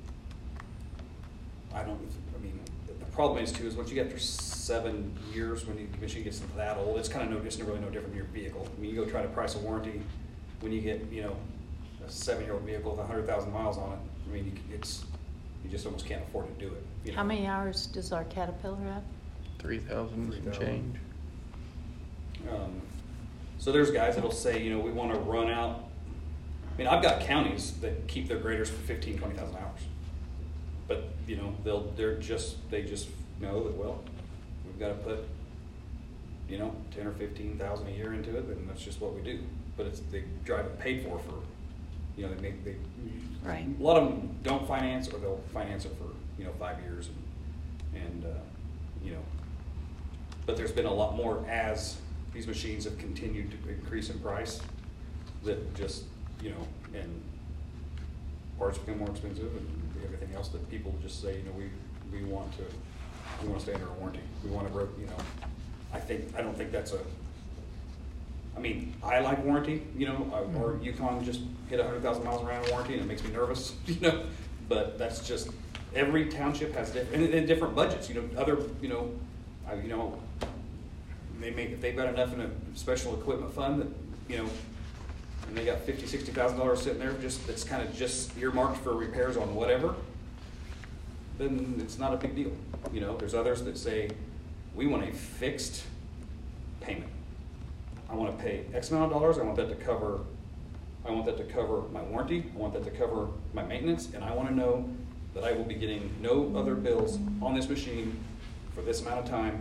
I don't, I mean, the the problem is too, is once you get after seven years, when you, the machine gets that old, it's kind of no, it's really no different than your vehicle. I mean, you go try to price a warranty when you get, you know, a seven-year-old vehicle with a hundred thousand miles on it. I mean, you c- it's, you just almost can't afford to do it. you How know. many hours does our Caterpillar have? Three thousand Three and thousand. change. Um, so there's guys that'll say, you know, we want to run out. I mean, I've got counties that keep their graders for fifteen, twenty thousand hours. But, you know, they'll, they're just, they just know that, well, we've got to put, you know, ten or fifteen thousand a year into it, and that's just what we do. But it's, they drive it paid for for, you know, they make, they, Right. a lot of them don't finance, or they'll finance it for, you know, five years and, and, uh, you know, but there's been a lot more as these machines have continued to increase in price that just, you know, and parts become more expensive and everything else that people just say, you know, we, we want to, we want to stay under a warranty. We want to, you know, I think, I don't think that's a, I mean, I like warranty, you know, uh, or Yukon just hit a hundred thousand miles around a warranty and it makes me nervous, you know, but that's just, every township has different, and, and different budgets, you know, other, you know, I, you know, they make, if they've got enough in a special equipment fund that, you know, and they got fifty, sixty thousand dollars sitting there, just, that's kind of just earmarked for repairs on whatever, then it's not a big deal. You know, there's others that say, we want a fixed payment. I want to pay X amount of dollars, I want that to cover, I want that to cover my warranty, I want that to cover my maintenance, and I want to know that I will be getting no other bills on this machine for this amount of time.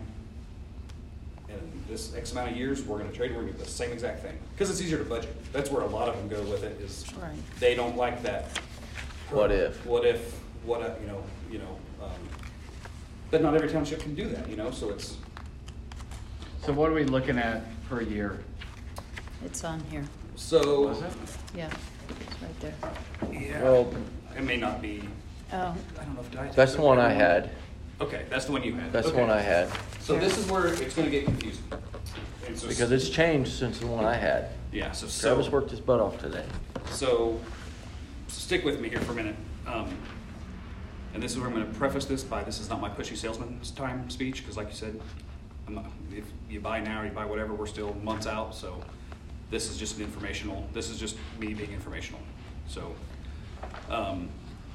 And this X amount of years, we're going to trade, we're going to do the same exact thing. Because it's easier to budget. That's where a lot of them go with it, is Right. they don't like that. What if? What if, what, uh, you know, you know, um, but not every township can do that, you know, so it's, So what are we looking at per year? It's on here. so. Was it? Yeah, it's right there. Yeah. Well- It may not be, Oh, I don't know if I. That's the one I had. Okay, that's the one you had. That's the Okay. one I had. So this is where it's gonna get confusing. And so- Because it's changed since the one I had. Yeah, so. Travis so- worked his butt off today. So, stick with me here for a minute. Um, and this is where I'm going to preface this by, this is not my pushy salesman time speech, because like you said, I'm not, if you buy now or you buy whatever, we're still months out. So this is just an informational, this is just me being informational. So um,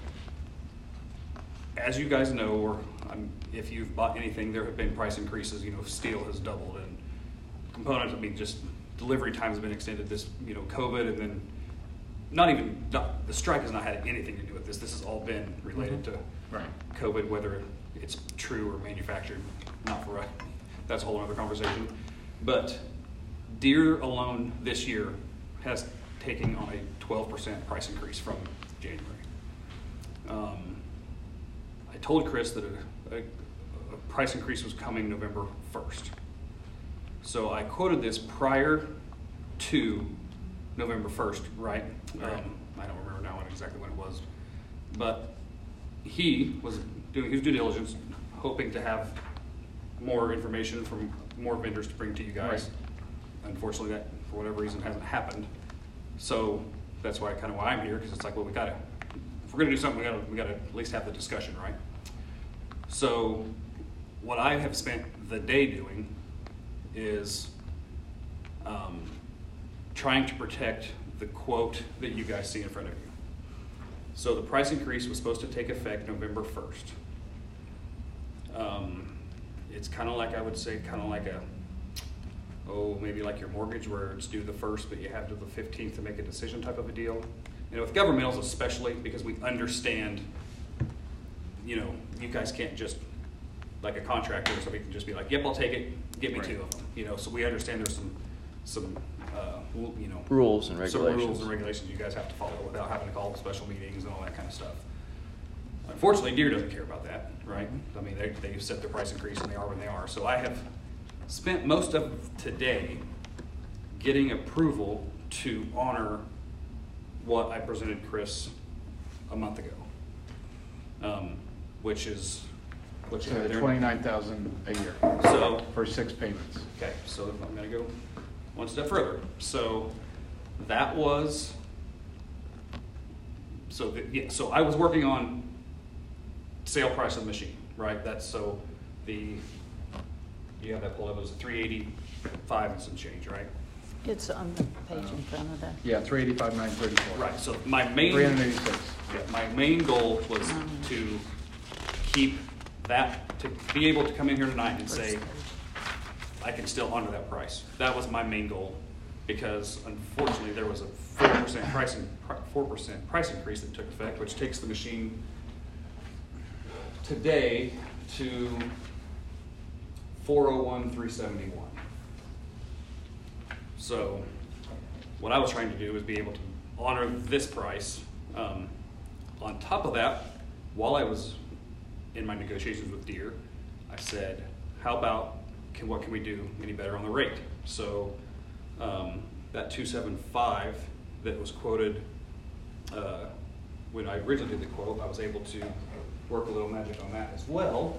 as you guys know, or um, if you've bought anything, there have been price increases. You know, steel has doubled, and components, I mean, just delivery times have been extended. This, you know, COVID, and then not even, not, the strike has not had anything to do with this. This has all been related to Right. COVID, whether it's true or manufactured. Not for us. That's a whole other conversation. But Deere alone this year has taking on a twelve percent price increase from January. Um, I told Chris that a, a, a price increase was coming November first. So I quoted this prior to November first, right? Right. Um, I don't remember now exactly when it was, but he was doing his due diligence, hoping to have more information from more vendors to bring to you guys. Right. Unfortunately, that for whatever reason hasn't happened. So that's why kind of why I'm here, because it's like, well, we gotta, if we're gonna do something, we gotta we gotta at least have the discussion, right? So what I have spent the day doing is um, trying to protect the quote that you guys see in front of you. So the price increase was supposed to take effect November first. Um, it's kind of like, I would say, kind of like a, oh, maybe like your mortgage where it's due the first, but you have to the fifteenth to make a decision type of a deal. You know, with governmentals especially, because we understand, you know, you guys can't just, like a contractor or somebody can just be like, yep, I'll take it, give me Right. two of them. You know, so we understand there's some, some, uh, you know, Rules and some regulations. rules and regulations you guys have to follow without having to call special meetings and all that kind of stuff. Unfortunately, Deere doesn't care about that, right? I mean, they, they set their price increase and they are when they are. So I have spent most of today getting approval to honor what I presented Chris a month ago, um, which is, which So is twenty-nine thousand a year So, for six payments. okay, so I'm gonna go one step further. So that was, so the, yeah, so I was working on sale price of the machine, right? That's so the, you have that pulled up, it was three eighty-five and some change, right? It's on the page in front of that. Yeah, three eighty-five, nine thirty-four. Right, so my main. Three hundred eighty-six. Yeah, my main goal was to keep that, to be able to come in here tonight and say, I can still honor that price. That was my main goal, because unfortunately there was a four percent pricing, four percent price increase that took effect, which takes the machine today to four oh one, three seventy-one. So what I was trying to do is be able to honor this price. Um, on top of that, while I was in my negotiations with Deere, I said, how about, can, what can we do any better on the rate? So um, that two seventy-five that was quoted, uh, when I originally did the quote, I was able to work a little magic on that as well.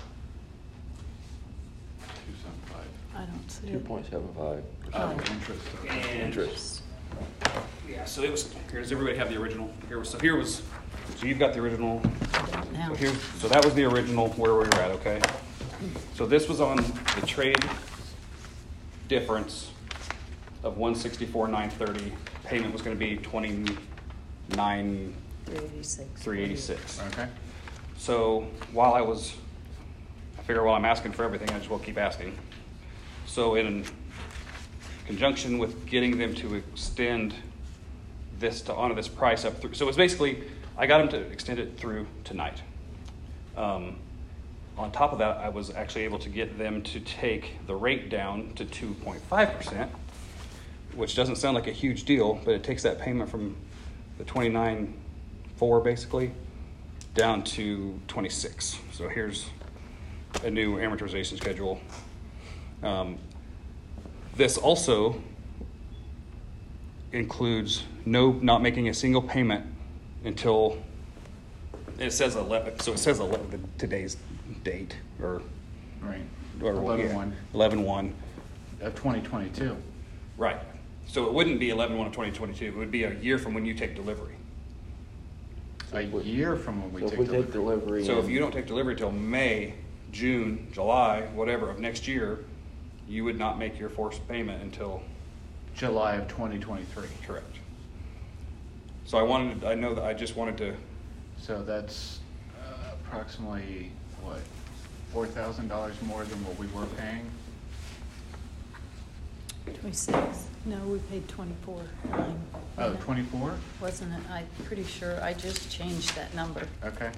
Two seventy-five. I don't see Two it. point seven five. Oh, interest. And Interest. yeah, so it was, here, does everybody have the original? Here was, so here was, so you've got the original. Now. So here, so that was the original where we were at, okay? So this was on the trade difference of one sixty-four, nine thirty. Payment was gonna be twenty-nine, three eighty-six. three eighty-six. Okay. So while I was, I figure while I'm asking for everything, I just will keep asking. So in conjunction with getting them to extend this, to honor this price up through, so it was basically, I got them to extend it through tonight. Um, on top of that, I was actually able to get them to take the rate down to two point five percent, which doesn't sound like a huge deal, but it takes that payment from the twenty-nine four basically down to twenty-six. So here's a new amortization schedule. Um, this also includes no, not making a single payment until, it says eleven, so it says eleven, today's date, or, Right. or Eleven one eleven one. of twenty twenty-two. Right. So it wouldn't be eleven one of twenty twenty-two. It would be a year from when you take delivery. A year from when we So take if we delivery. take delivery. So if in- you don't take delivery till May, June, July, whatever of next year, you would not make your forced payment until, July of twenty twenty-three. correct. So I wanted, I know that I just wanted to, So that's uh, approximately, what, four thousand dollars more than what we were paying? Twenty-six. No, we paid twenty-four nine. Oh, twenty-four? Wasn't it? I'm pretty sure I just changed that number. Okay.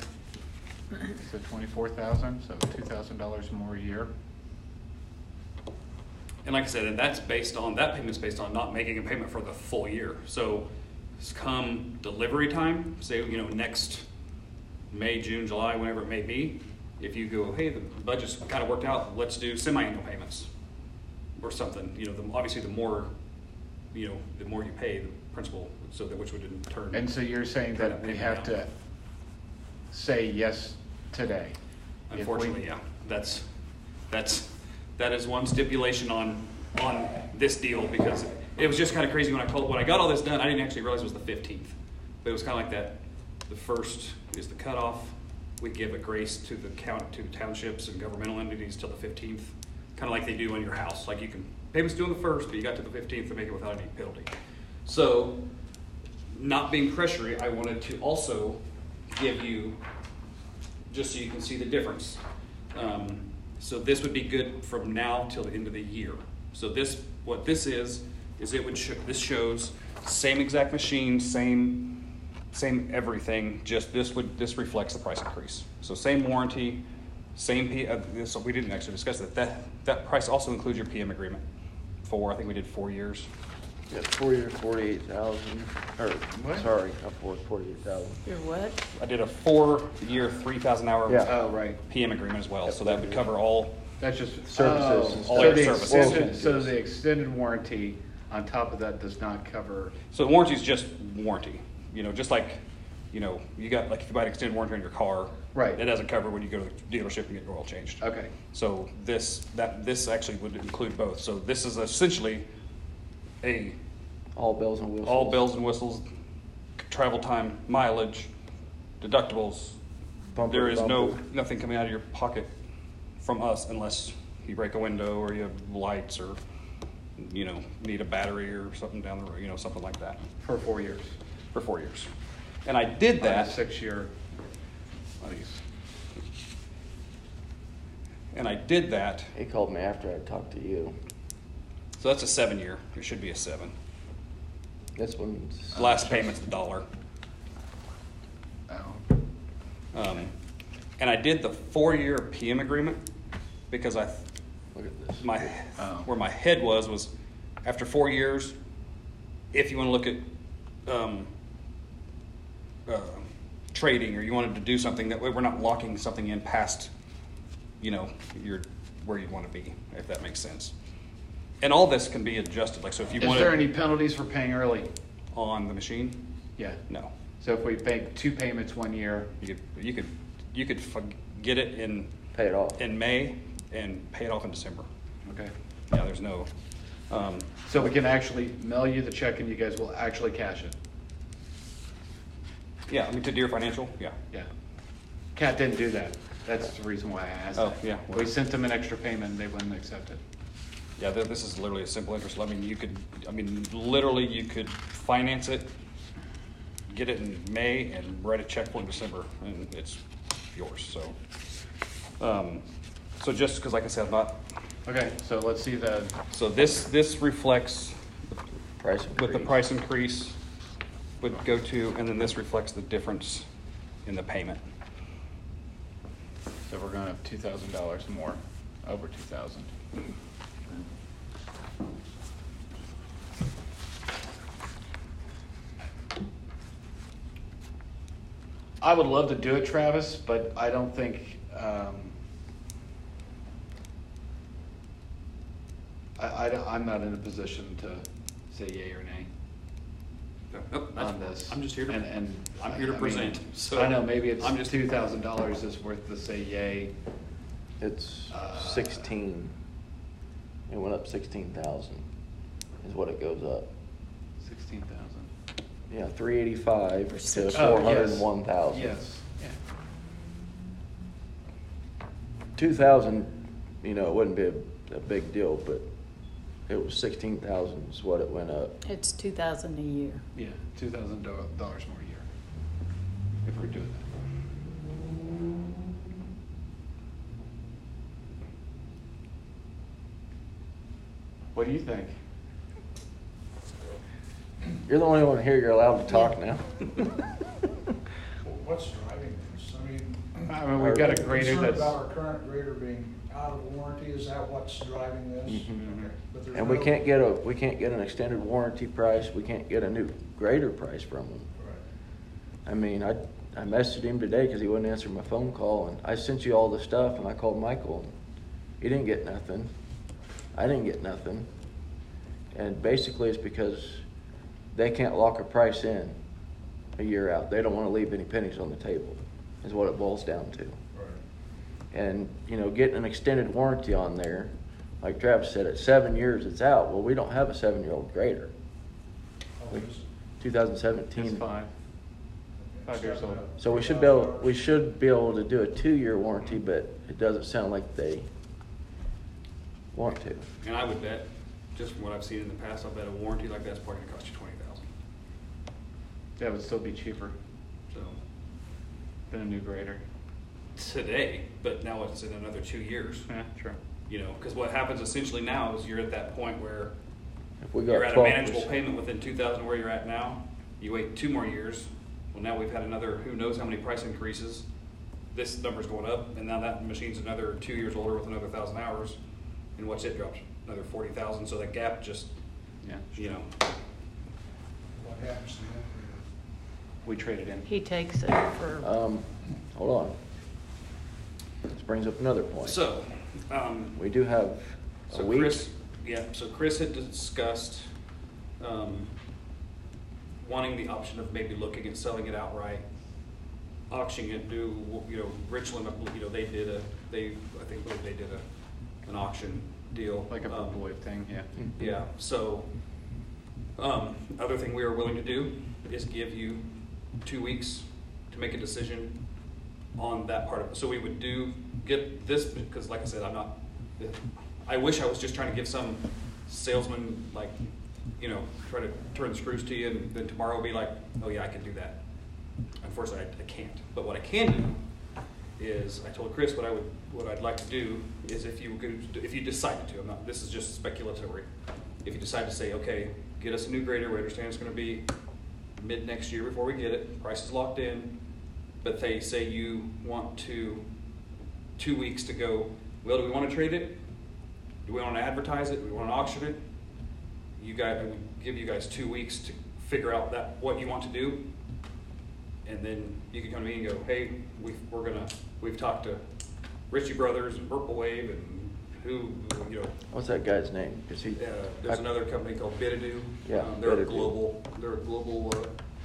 So twenty-four thousand, so two thousand dollars more a year. and like I said, and that's based on, that payment's based on not making a payment for the full year. So come delivery time, say, you know, next May, June, July, whenever it may be, if you go, hey, the budget's kind of worked out, let's do semi-annual payments or something. You know, the, obviously the more, you know, the more you pay, the principal, so that which would in turn. And so you're saying that we payment have down. to say yes today? If we- Unfortunately, yeah, that's, that's, that is one stipulation on, on this deal, because it was just kind of crazy when I called, when I got all this done, I didn't actually realize it was the fifteenth. But it was kind of like that, the first is the cutoff. We give a grace to the count, to townships and governmental entities till the fifteenth, kind of like they do on your house. Like you can, payments due on the first, but you got to the fifteenth to make it without any penalty. So, not being pressury, I wanted to also give you, just so you can see the difference. Um, so this would be good from now till the end of the year. So this, what this is, is it would show, this shows same exact machine, same, same everything. Just this would this reflects the price increase. So same warranty, same P. Uh, this, we didn't actually discuss that. That that price also includes your P M agreement. For I think we did four years. Yeah, four years, forty-eight thousand, or, What? sorry, not four, forty-eight thousand. Your what? I did a four-year, three thousand hour Yeah. Oh, right. P M agreement as well. So that would cover all. That's just. Services and Oh, stuff. so All the your extended- services. So the extended warranty on top of that does not cover. So the warranty is just warranty. You know, just like, you know, you got, like if you buy an extended warranty on your car. Right. It doesn't cover when you go to the dealership and get your oil changed. Okay. So this, that, this actually would include both. So this is essentially a All bells and whistles. all bells and whistles, travel time, mileage, deductibles. Bumper There to is no, bumper. nothing coming out of your pocket from us unless you break a window or you have lights or, you know, need a battery or something down the road, you know, something like that For four years. for four years. And I did On a that, six-year lease. and I did that, He called me after I talked to you. so that's a seven year. It should be a seven. This one's, Last payment's a dollar. Oh. Um, and I did the four-year P M agreement because I, look at this. my, Oh. where my head was, was after four years, if you want to look at um, uh, trading or you wanted to do something, that way we're not locking something in past, you know, your where you want to be, if that makes sense. And all this can be adjusted. Like, so if you Is want there any penalties for paying early? on the machine, Yeah. no. So if we pay two payments one year, You could you could you could f- get it in Pay it off. in May and pay it off in December. okay. Yeah, there's no. Um, So we can actually mail you the check and you guys will actually cash it. yeah, I mean to Deere Financial. Yeah. Yeah. Cat didn't do that. That's the reason why I asked. Oh, that. yeah. We sent them an extra payment and they wouldn't accept it. Yeah, th- this is literally a simple interest. I mean, you could, I mean, literally, you could finance it, get it in May, and write a check for it in December, and it's yours. So, um, so just because, like I said, I'm not. Okay, so let's see the, So this this reflects Price what the increase. price increase would go to, and then this reflects the difference in the payment. so we're going up two thousand dollars more, over two thousand. I would love to do it, Travis, but I don't think, um, I, I, don't- I'm not in a position to say yay or nay Nope, that's- on this. I'm just here to. And, and. I'm here to I mean, present. So I know, maybe it's I'm just two thousand dollars is worth to say yay. It's Uh, sixteen. It went up sixteen thousand is what it goes up. Sixteen thousand. Yeah, three eighty-five For to six- Oh, four hundred yes. and one thousand. Yes, yeah. Two thousand, you know, it wouldn't be a, a big deal, but it was sixteen thousand is what it went up. It's two thousand a year. Yeah, two thousand dollars more a year, if we're doing that. What do you think? You're the only one here, you're allowed to talk now. What's driving this? I mean, I mean, we've got a grader concerned that's, about our current grader being out of warranty, is that what's driving this? Mhm. Okay. But there's And we no- can't get a, we can't get an extended warranty price, we can't get a new grader price from them. Right. I mean, I, I messaged him today because he wouldn't answer my phone call, and I sent you all the stuff, and I called Michael, and he didn't get nothing. I didn't get nothing. And basically it's because they can't lock a price in a year out. They don't want to leave any pennies on the table, is what it boils down to. Right. And, you know, getting an extended warranty on there, like Travis said, at seven years it's out. Well, we don't have a seven-year-old grader. Oh, is- twenty seventeen. It's five. Five years old. So we should be able, we should be able to do a two-year warranty, but it doesn't sound like they want to. And I would bet, just from what I've seen in the past, I bet a warranty like that's probably gonna cost you twenty thousand. That would still be cheaper So, than a new grader. today, but now it's in another two years, Yeah, true. you know, because what happens essentially now is you're at that point where If we you're got at a twelve manageable percent. payment within two thousand where you're at now. You wait two more years. Well, now we've had another, who knows how many price increases. This number's going up, and now that machine's another two years older with another thousand hours. And what's it dropped? Another forty thousand. So that gap just, Yeah. you know, What happens to them? We traded in. He takes it for, Um, hold on. This brings up another point. so, um, We do have a So week. Chris, yeah, so Chris had discussed, um, wanting the option of maybe looking at selling it outright, auctioning it, do, you know, Richland, you know, they did a, they, I think they did a, an auction deal. Like a Um, purple wave thing, yeah. Yeah, so, um, other thing we are willing to do is give you two weeks to make a decision on that part of it. So we would do, get this, because like I said, I'm not, I wish I was just trying to give some salesman, like, you know, try to turn the screws to you, and then tomorrow be like, oh yeah, I can do that. Unfortunately, I, I can't. But what I can do is, I told Chris what I would, what I'd like to do is if you could, if you decided to, I'm not, this is just speculatory. If you decide to say, okay, get us a new grader, we understand it's gonna be mid next year before we get it, price is locked in, but they say you want to, two weeks to go, well, do we wanna trade it? Do we wanna advertise it? Do we wanna auction it? You guys, I would give you guys two weeks to figure out that, what you want to do. And then you can come to me and go, hey, we've, we're gonna, we've talked to Ritchie Brothers and Purple Wave and who, you know, What's that guy's name? Is he? uh, there's I- another company called Bitadoo. Yeah, Um, They're a Bitadoo. global, they're a global,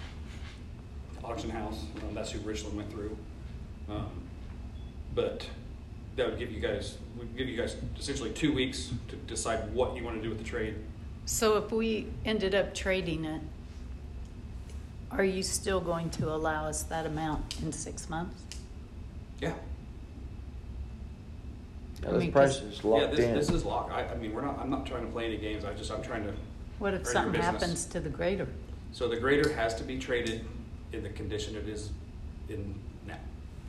uh, auction house. Um, that's who Richland went through. Um, but that would give you guys, would give you guys essentially two weeks to decide what you wanna do with the trade. so if we ended up trading it, are you still going to allow us that amount in six months? Yeah. Yeah, I this mean, price 'cause- is Yeah, locked this, in. this is locked. I, I mean, we're not, I'm not trying to play any games. I just, I'm trying to What if earn your something business. happens to the grader? So the grader has to be traded in the condition it is in now.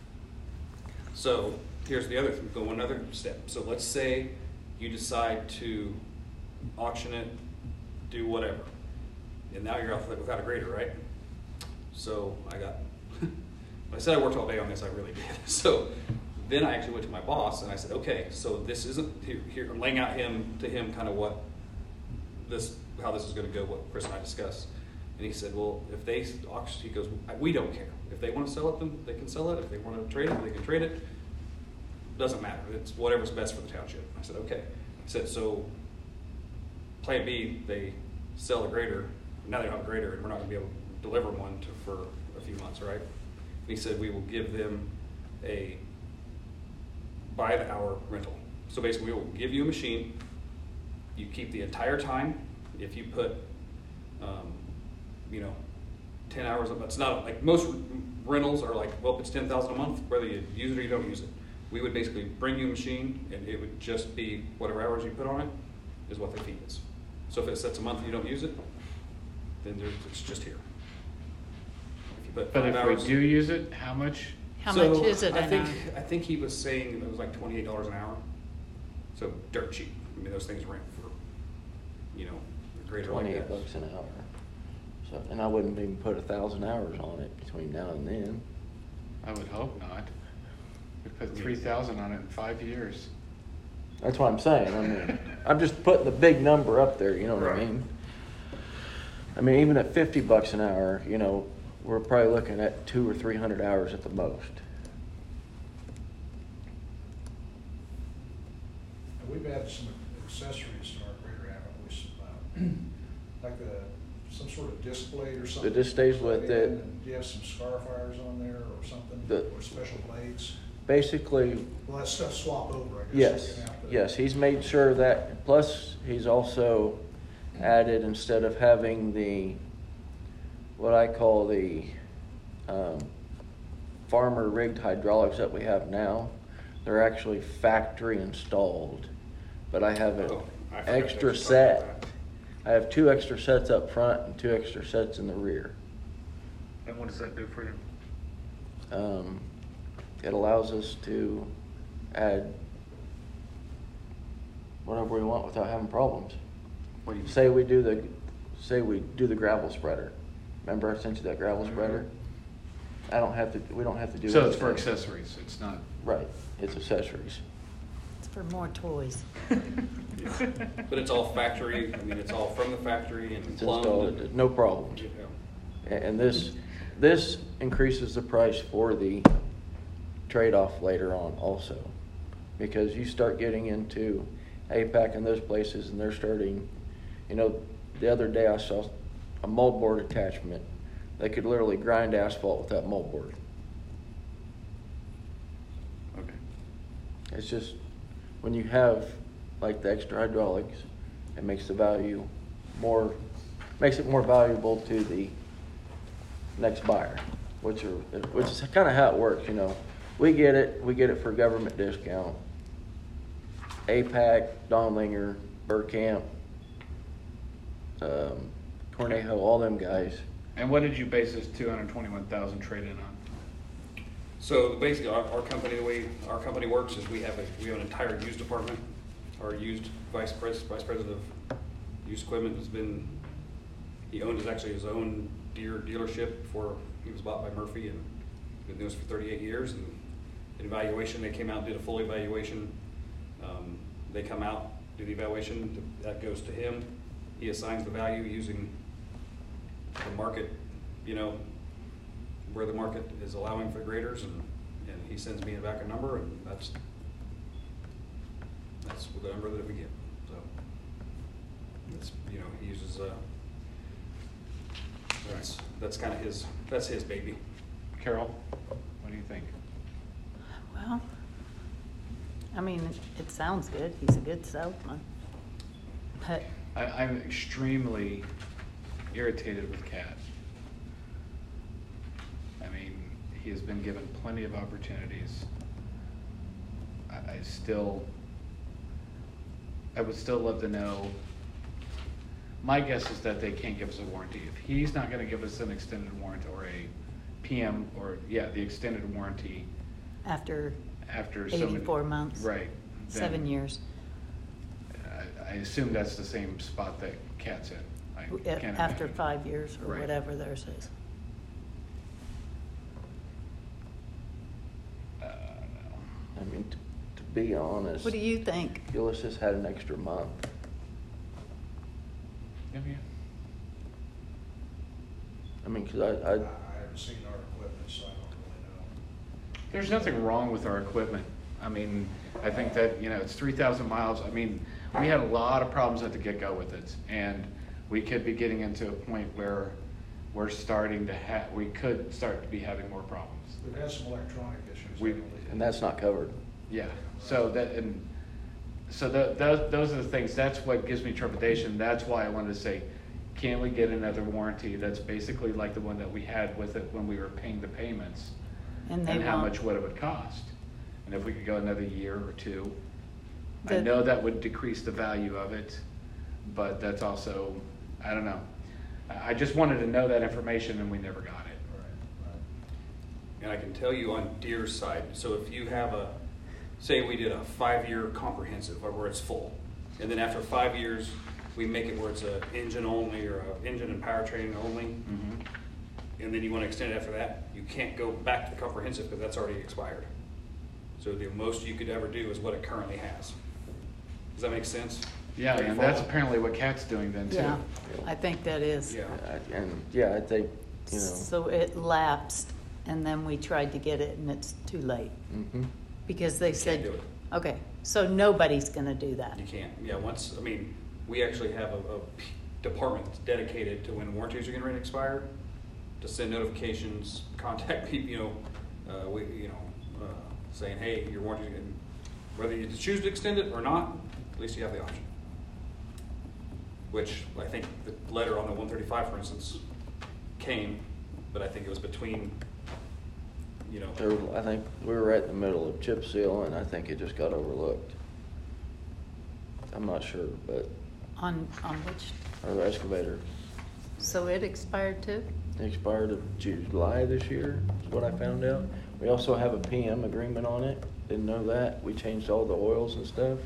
So here's the other thing, go one other step. So let's say you decide to auction it, do whatever. And now you're out without a grader, right? So I got, I said I worked all day on this, I really did. So then I actually went to my boss and I said, okay, so this isn't, here, here I'm laying out him, to him kind of what this, how this is gonna go, what Chris and I discussed. And he said, well, if they auction, he goes, we don't care. If they wanna sell it, then they can sell it. If they wanna trade it, they can trade it. Doesn't matter, it's whatever's best for the township. I said, okay. I said, so plan B, they sell a grader, now they don't have a grader and we're not gonna be able to deliver one to, for a few months, right? And he said, we will give them a by the hour rental. So basically we will give you a machine, you keep the entire time. If you put, um, you know, ten hours, of, it's not like most rentals are like, well, it's ten thousand a month, whether you use it or you don't use it. We would basically bring you a machine and it would just be whatever hours you put on it is what the fee is. So if it sets a month and you don't use it, then there's, it's just here. If you put But five if hours, we do use it, how much? How so much is it I an think, hour? I think he was saying it was like twenty-eight dollars an hour. So dirt cheap. I mean, those things rent for, you know, a grader like Twenty-eight that. bucks an hour. So, and I wouldn't even put a thousand hours on it between now and then. I would hope not. We put three thousand on it in five years. That's what I'm saying. I mean, I'm just putting the big number up there, you know what I Right. mean? I mean, even at fifty bucks an hour, you know, we're probably looking at two or three hundred hours at the most. And we've added some accessories to our grader, haven't we? Some, uh, Like the, some sort of disc blade or something? disc stays with And it. Do you have some scar fires on there or something, The- or special blades? Basically, Well, that stuff swap over, I guess. yes, You're gonna have to- yes, he's made sure that, plus he's also added, instead of having the, what I call the, um, farmer rigged hydraulics that we have now, they're actually factory installed, but I have an Oh, I forgot to extra talk about set. that. I have two extra sets up front and two extra sets in the rear. And what does that do for you? Um, it allows us to add whatever we want without having problems. What do you Say we do the, say we do the gravel spreader. Remember I sent you that gravel Mhm. spreader? I don't have to, we don't have to do So it's for anything. accessories, it's not. Right, it's accessories. It's for more toys. But it's all factory, I mean, it's all from the factory and It's plumbed. installed, and- no problems. you know. A- And this, this increases the price for the trade-off later on also. Because you start getting into A PAC and those places and they're starting, you know, the other day I saw a moldboard attachment. They could literally grind asphalt with that moldboard. Okay. It's just, when you have like the extra hydraulics, it makes the value more, makes it more valuable to the next buyer, which are, which is kind of how it works, you know. We get it, we get it for government discount. A PAC, Donlinger, Burkamp, um, Cornejo, all them guys. And what did you base this two hundred twenty-one thousand trade-in on? So basically, our, our company, the way our company works is we have a, we have an entire used department. Our used vice pres, vice president of used equipment has been, he owned his, actually his own Deere dealership before he was bought by Murphy, and been doing this for thirty-eight years. And an evaluation, they came out and did a full evaluation. Um, they come out, do the evaluation, that goes to him. He assigns the value using the market, you know, where the market is allowing for graders, and, and he sends me back a number, and that's, that's the number that we get, so. It's, you know, he uses, uh, that's, that's kind of his, that's his baby. Carol, what do you think? Well, I mean, it sounds good. He's a good salesman. But I, I'm extremely irritated with Cat. I mean, he has been given plenty of opportunities. I, I still, I would still love to know. My guess is that they can't give us a warranty. If he's not gonna give us an extended warranty or a P M, or, yeah, the extended warranty after after so many. eighty-four months. Right. Seven then years. I, I assume that's the same spot that Cat's in. I A- can't After imagine. five years or Right. whatever theirs is. Uh, no. I mean, to, to be honest, What do you think? Ulysses had an extra month. Yeah, yeah. I mean, cause I, I, I, I haven't seen our equipment, so I don't really know. There's nothing wrong with our equipment. I mean, I think that, you know, it's three thousand miles. I mean, we had a lot of problems at the get-go with it. And we could be getting into a point where we're starting to have, we could start to be having more problems. We've had some electronic issues. We- haven't we? and that's not covered. Yeah, so that, and, so tho- those, those are the things, that's what gives me trepidation. That's why I wanted to say, can we get another warranty that's basically like the one that we had with it when we were paying the payments? And they And how won't. much would it would cost? And if we could go another year or two. I The- know that would decrease the value of it, but that's also, I don't know. I I just wanted to know that information and we never got it. Right, right. And I can tell you on Deere's side, so if you have a, say we did a five-year comprehensive or where it's full, and then after five years, we make it where it's a engine only or a engine and powertrain only, Mhm. and then you want to extend it after that, you can't go back to the comprehensive because that's already expired. So the most you could ever do is what it currently has. Does that make sense? Yeah, Are you and that's following? apparently what Cat's doing then too. Yeah, I think that is. Yeah. I- And, yeah, I think, you know, So it lapsed, and then we tried to get it, and it's too late. mhm. Because they You said, can't do it. okay, so nobody's gonna do that. You can't. Yeah, once, I mean, we actually have a, a p- department that's dedicated to when warranties are getting ready to expire, to send notifications, contact people, you know, uh, we, you know, uh, saying, hey, your warranty's getting, whether you choose to extend it or not, at least you have the option. Which I think the letter on the one thirty-five, for instance, came, but I think it was between, you know. There was- I think we were right in the middle of chip seal, and I think it just got overlooked. I'm not sure, but On, on which, our excavator so it expired too? expired of July this year, is what I found out. We also have a P M agreement on it. Didn't know that. We changed all the oils and stuff.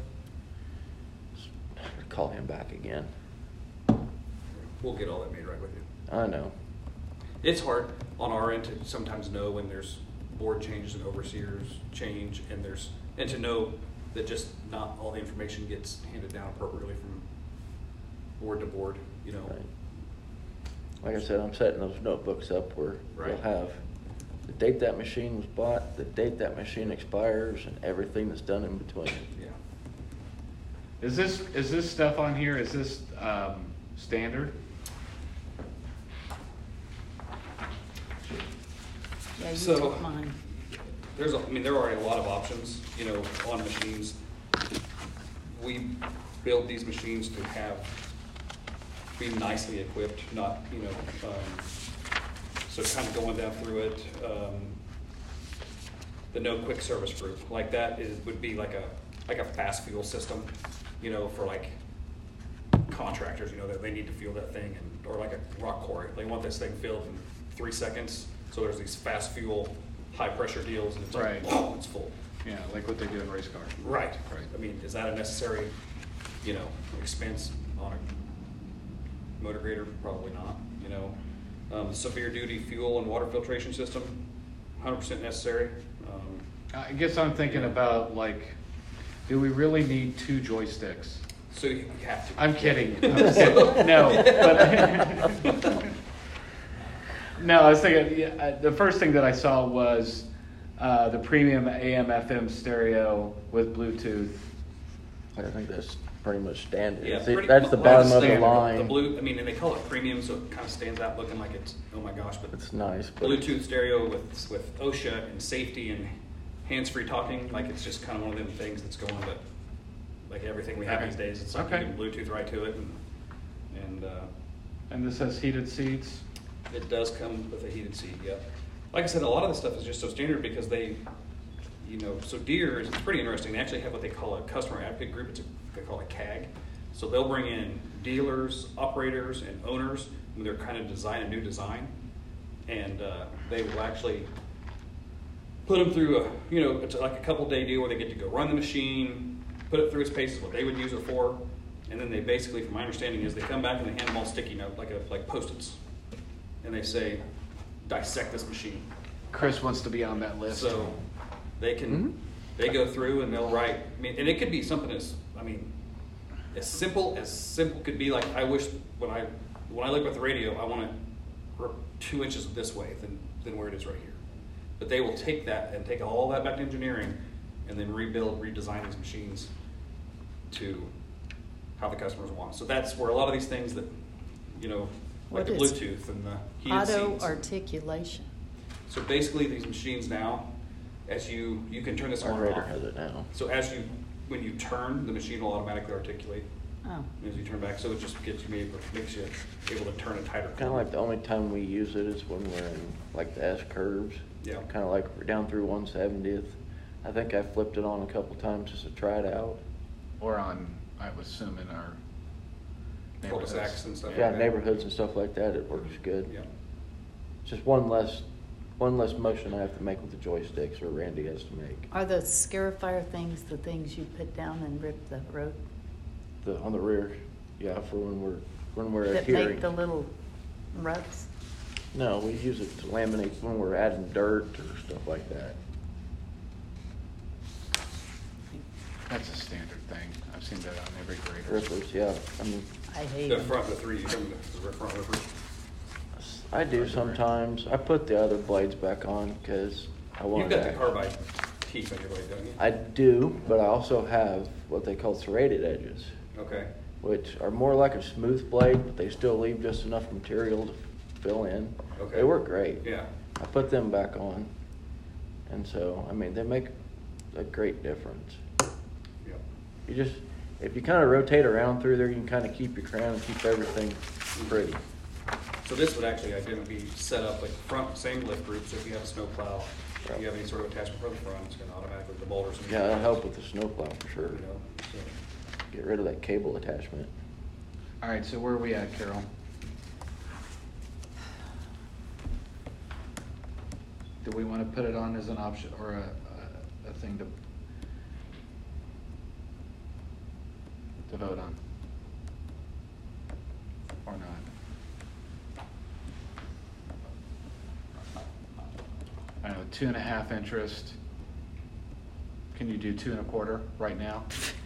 Call him back again. We'll get all that made right with you. I know. It's hard on our end to sometimes know when there's board changes and overseers change, and there's, and to know that just not all the information gets handed down appropriately from board to board, you know. Right. Like I said, I'm setting those notebooks up where Right. you'll have the date that machine was bought, the date that machine expires, and everything that's done in between. Yeah. Is this, is this stuff on here, is this, um, standard? Yeah, you So- took mine. There's, a, I mean, there are a lot of options, you know, on machines. We build these machines to have, be nicely equipped, not, you know, um, so kind of going down through it, um, the no quick service group, like that is, would be like a, like a fast fuel system, you know, for like contractors, you know, that they need to fuel that thing, and, or like a rock quarry, they want this thing filled in three seconds, so there's these fast fuel, high pressure deals, and it's like, Right. wow, it's full. Yeah, like what they do in race cars. Right. Right. I mean, is that a necessary, you know, expense on a motor grader? Probably not, you know. Um, severe duty fuel and water filtration system, hundred percent necessary. Um, I guess I'm thinking about like, do we really need two joysticks? so you have to. I'm kidding. I'm kidding. No, but no, I was thinking. Yeah, I- the first thing that I saw was uh, the premium A M F M stereo with Bluetooth. I think that's pretty much standard. Yeah, See, pretty- that's the well, bottom of the standard. line. The blue, I mean, and they call it premium, so it kind of stands out looking like it's, oh my gosh, but It's nice, but Bluetooth stereo with, with OSHA and safety and hands-free talking, like it's just kind of one of them things that's going to, like everything we have Okay. these days, it's like Okay. you can Bluetooth right to it, and, and, uh, And this has heated seats. it does come with a heated seat, yep. Like I said, a lot of this stuff is just so standard because they, you know, so Deere is, it's pretty interesting, they actually have what they call a customer advocate group, it's a, they call it C A G. So they'll bring in dealers, operators, and owners, and they're kind of design a new design, and uh, they will actually put them through a, you know, it's like a couple day deal where they get to go run the machine, put it through its paces, what they would use it for, and then they basically, from my understanding, is they come back and they hand them all sticky note, like a, like Post-its, and they say, dissect this machine. Chris wants to be on that list. So they can, Mhm. they go through and they'll write, I mean, and it could be something as, I mean, as simple as simple could be like, I wish when I, when I look at the radio, I want it r- two inches this way than, than where it is right here. But they will take that and take all that back to engineering and then rebuild, redesign these machines to how the customers want. So that's where a lot of these things that, you know, like What the is Bluetooth and the heated Auto seats. articulation. So basically, these machines now, as you, you can turn this our on and Raider off. has it now. So as you, when you turn, the machine will automatically articulate Oh, as you turn back. So it just gets you able, makes you able to turn it tighter. Kind of like the only time we use it is when we're in like the S curves. Yeah. Kind of like we're down through one seventieth. I think I flipped it on a couple times just to try it out. Or on, I would assume in our Cul-de-sacs neighborhoods. and stuff. Yeah, like that. neighborhoods and stuff like that, it works good. Yeah. Just one less, one less motion I have to make with the joysticks, or Randy has to make. are the Scarifier things the things you put down and rip the road? The, on the rear, yeah, for when we're, when we're That adhering. make the little ruts? No, we use it to laminate when we're adding dirt or stuff like that. That's a standard thing. I've seen that on every grader. Rippers, yeah. I mean, I hate The them. front, the three, you come to the front rippers. I do sometimes. I put the other blades back on because I want. You've got the carbide teeth on your blade, don't you? I do, but I also have what they call serrated edges, Okay. which are more like a smooth blade, but they still leave just enough material to fill in. Okay. They work great. Yeah. I put them back on, and so I mean they make a great difference. Yep. You just if you kind of rotate around through there, you can kind of keep your crown and keep everything pretty. So this would actually again be set up like front, same lift group, so if you have a snow plow, if you have any sort of attachment for the front, it's gonna automatically, the boulders. and- Yeah, that'll help with the snowplow for sure. You know, so. Get rid of that cable attachment. All right, so where are we at, Carol? Do we want to put it on as an option or a, a, a thing to, to vote on? Or not? I don't know, two and a half interest. Can you do two and a quarter right now?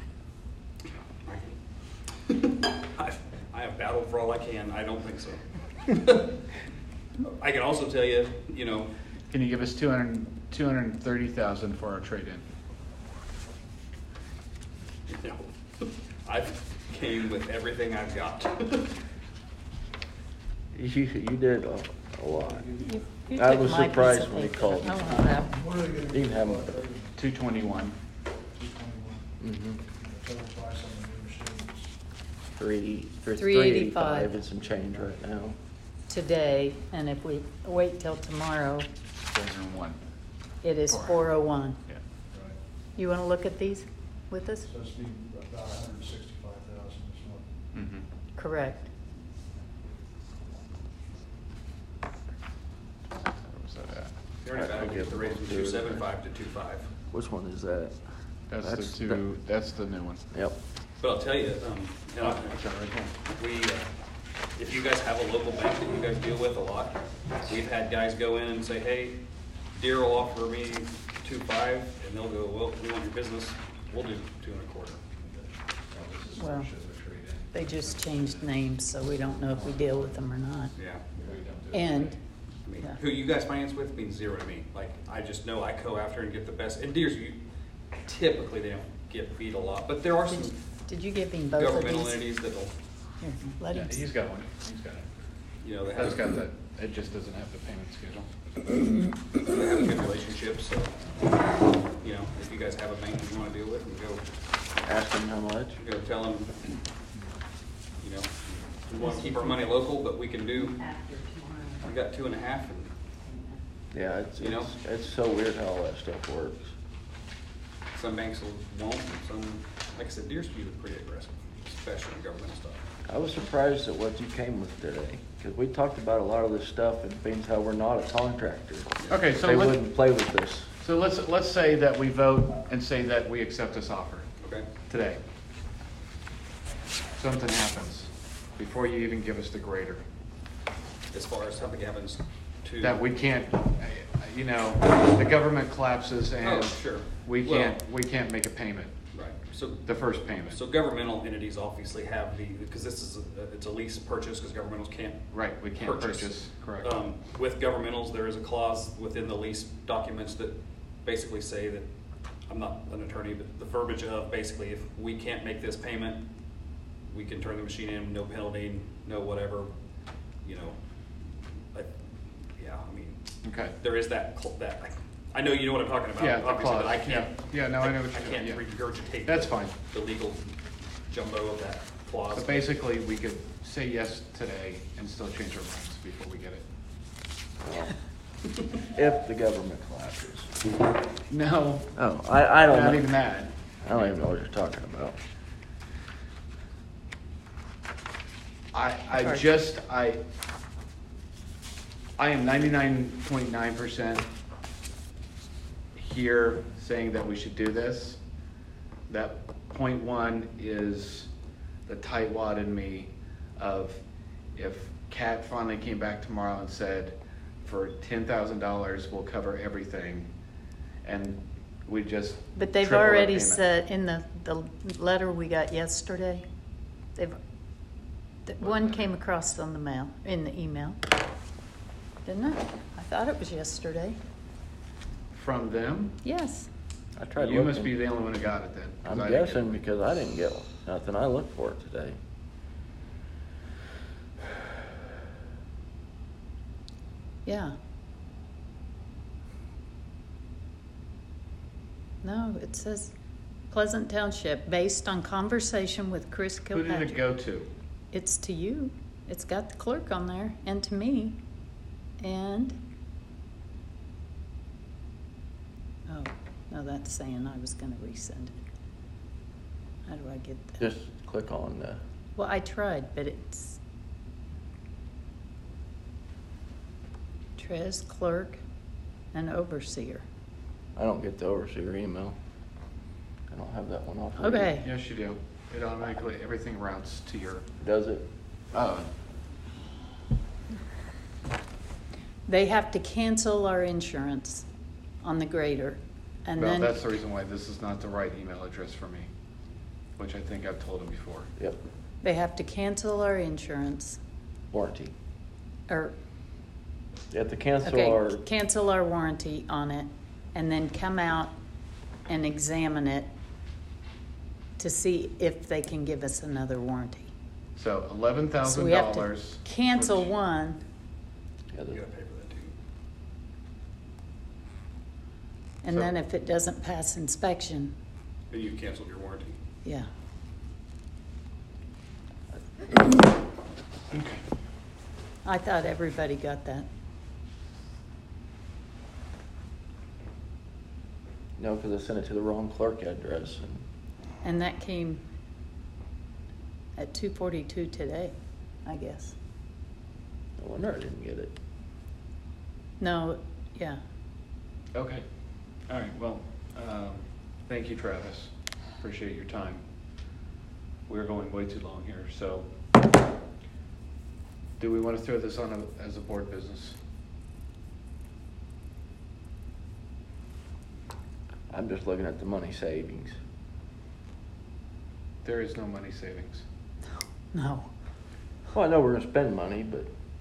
I I have battled for all I can. I don't think so. I can also tell you, you know, Can you give us two hundred, two hundred and thirty thousand for our trade-in? you know, I've came with everything I've got. You, you did a, a lot. You- you I took was my piece surprised of when he paper. called me. I want that one. What are they gonna? You can have them. Two twenty-one. Two twenty-one. Mm-hmm. Total price on the new machines. Three, for Three three eighty-five. eighty-five and some change right now. Today, and if we wait till tomorrow, Four hundred and one. it is Four. four oh one. Yeah. Right. You wanna look at these with us? So it's be about a hundred and sixty-five thousand this month. Mm-hmm. Correct. Where was that at? They already I'll battled give the raise from them two two. seven five to two five. Which one is that? That's That's the two, that's the new one. Yep. But I'll tell you, um, and Oh, I- I got it right here. we, uh, if you guys have a local bank that you guys deal with a lot, we've had guys go in and say, hey, Deere will offer me two five, and they'll go, well, we want your business, we'll do two and a quarter. Well, they just changed names, so we don't know if we deal with them or not. Yeah. And, I mean, yeah. who you guys finance with means zero to me. Like, I just know I go after and get the best. And Deere's, you typically they don't get beat a lot, but there are some Did did you give him both of governmental these? entities that'll, Here, let Yeah, him. he's got one. He's got it. you know, they That's have, got the, it just doesn't have the payment schedule. they have a good relationship. So, you know, if you guys have a bank you want to deal with, and go, Ask them how much. go tell them, you know, we want to keep our money local, but we can do. We got two and a half, and Yeah, it's, You know? it's, it's so weird how all that stuff works. some banks will won't, and some, like I said, Deere's usually pretty aggressive, especially in government stuff. I was surprised at what you came with today, because we talked about a lot of this stuff and things how we're not a contractor. Okay, so They let's, wouldn't play with this. so let's, let's say that we vote and say that we accept this offer Okay. today. Something happens before you even give us the grader. As far as something happens to That we can't, you know, the government collapses and Oh, sure. we Well- can't, we can't make a payment, right. So the first payment. So governmental entities obviously have the, because this is, a it's a lease purchase, because governmentals can't. Right, we can't purchase, correct. Um, With governmentals, there is a clause within the lease documents that basically say that, I'm not an attorney, but the verbiage of basically, if we can't make this payment, we can turn the machine in, no penalty, no whatever, you know. But, yeah, I mean, Okay. there is that, cl- that, I know you know what I'm talking about, Yeah, the obviously, but clause. I can't. Yeah. Yeah, no, I know what I you're can't doing, yeah. regurgitate. That's the- fine. The legal jumbo of that clause. So basically, we could say yes today and still change our minds before we get it. Well, if the government collapses. No, Oh, I, I don't not know. even that. I don't even know what you're talking about. I, I Sorry. just, I, I am ninety-nine point nine percent here saying that we should do this. That point one is the tightwad in me of if Cat finally came back tomorrow and said, for ten thousand dollars, we'll cover everything. And we just. But they've triple our already payment. said, in the, the letter we got yesterday, they've, the one came across on the mail, in the email. Didn't it? I thought it was yesterday. From them? Yes. I tried You must looking. be the only one who got it then. 'cause I'm I didn't get guessing it. because I didn't get nothing. I looked for it today. Yeah. No, it says Pleasant Township, based on conversation with Chris Who did Kilpatrick. it go to? It's to you. It's got the clerk on there, and to me. And, oh, no, that's saying I was gonna resend it. How do I get that? Just click on the, Well, I tried, but it's Trez, clerk, and overseer. I don't get the overseer email. I don't have that one off. Okay. Yes, you do. It automatically, everything routes to your, Does it? oh, They have to cancel our insurance on the grader, and well, then. that's the reason why this is not the right email address for me, which I think I've told him before. Yep. They have to cancel our insurance, Warranty. or, You have to cancel our, okay, cancel our warranty on it, and then come out and examine it to see if they can give us another warranty. So eleven So thousand we have to dollars. cancel one, yeah, You the- gotta pay for that too. and So- then if it doesn't pass inspection, And you've canceled your warranty. yeah. Okay. I thought everybody got that. no, because I sent it to the wrong clerk address. And And that came at two forty-two today, I guess. no wonder I didn't get it. No, yeah. Okay. All right, well, um, thank you, Travis. Appreciate your time. We're going way too long here, so do we want to throw this on a- as a board business? I'm just looking at the money savings. There is no money savings. No. Well, I know we're gonna spend money, but,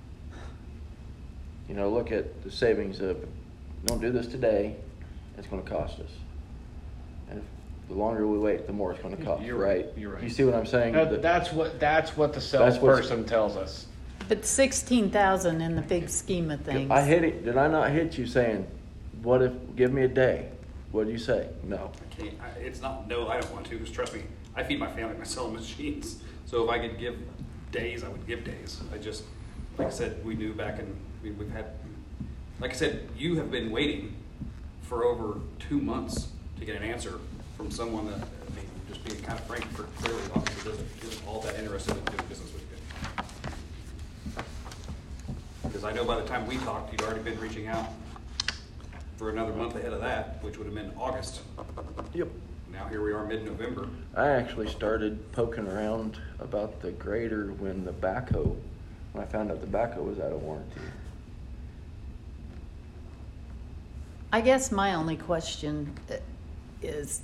you know, look at the savings of, don't do this today, it's gonna cost us. And if the longer we wait, the more it's gonna cost, You're right? right, you're right. You see what I'm saying? That, That- that's what, that's what the That's what's- salesperson tells us. But sixteen thousand in the big scheme of things. I hit it, did I not hit you saying, what if, give me a day? What'd you say? No. I can't, I, it's not, no, I don't want to, because trust me, I feed my family by selling machines. So if I could give days, I would give days. I just, like I said, we knew back in, we, we've had, like I said, you have been waiting for over two months to get an answer from someone that, I mean, just being kind of frank, for clearly obviously doesn't, isn't all that interested in doing business with you. Because I know by the time we talked, you'd already been reaching out for another month ahead of that, which would have been August. Yep. Now here we are mid-November. I actually started poking around about the grader when the backhoe, when I found out the backhoe was out of warranty. I guess my only question is,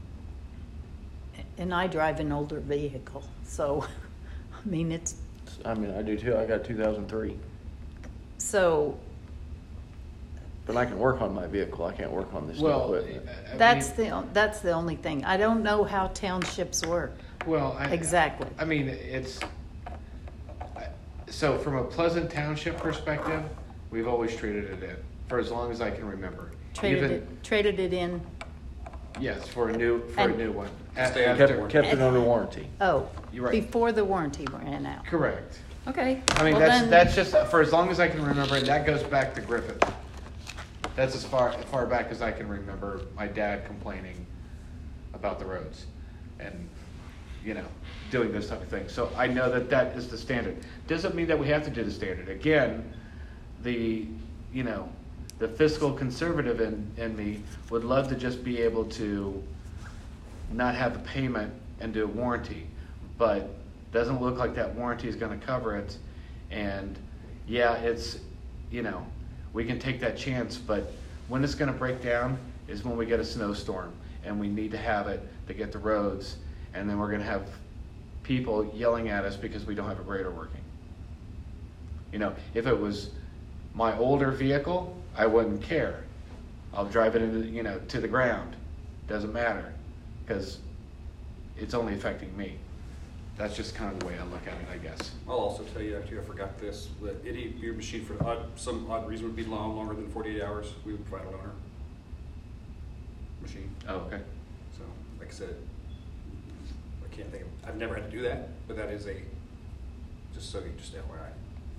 and I drive an older vehicle, so, I mean, it's, I mean, I do too, I got two thousand three. so, But I can work on my vehicle, I can't work on this new Well, equipment. I that's mean- the, that's the only thing. I don't know how townships work. Well, I, Exactly. I mean, it's, I- so from a Pleasant Township perspective, we've always traded it in, for as long as I can remember. Traded Even- it, traded it in, Yes, for a new, for a And- new one. Stay A- under after- Kept, kept it under warranty. oh, You're right. before the warranty ran out. Correct. Okay. I mean, well that's, then- that's just, for as long as I can remember, and that goes back to Griffith. That's as far, as far back as I can remember my dad complaining about the roads and, you know, doing this type of thing. So I know that that is the standard. Doesn't mean that we have to do the standard. Again, the, you know, the fiscal conservative in, in me would love to just be able to not have a payment and do a warranty, but doesn't look like that warranty is gonna cover it. And yeah, it's, you know, we can take that chance, but when it's gonna break down is when we get a snowstorm and we need to have it to get the roads, and then we're gonna have people yelling at us because we don't have a grader working. You know, if it was my older vehicle, I wouldn't care. I'll drive it into, you know, to the ground. Doesn't matter, because it's only affecting me. That's just kind of the way I look at it, I guess. I'll also tell you, actually, I forgot this, that any, your machine for odd, some odd reason would be long, longer than forty-eight hours, we would provide a loaner machine. Oh, okay. So, like I said, I can't think of, I've never had to do that, but that is a, just so you, just F Y I.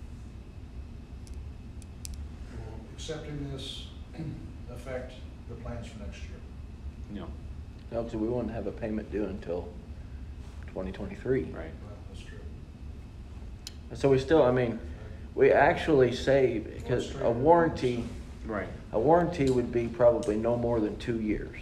Will accepting this affect the plans for next year? No. No, because we wouldn't have a payment due until twenty twenty-three. Right. Well, that's true. So we still, I mean, we actually save, because a warranty, Right. a warranty would be probably no more than two years.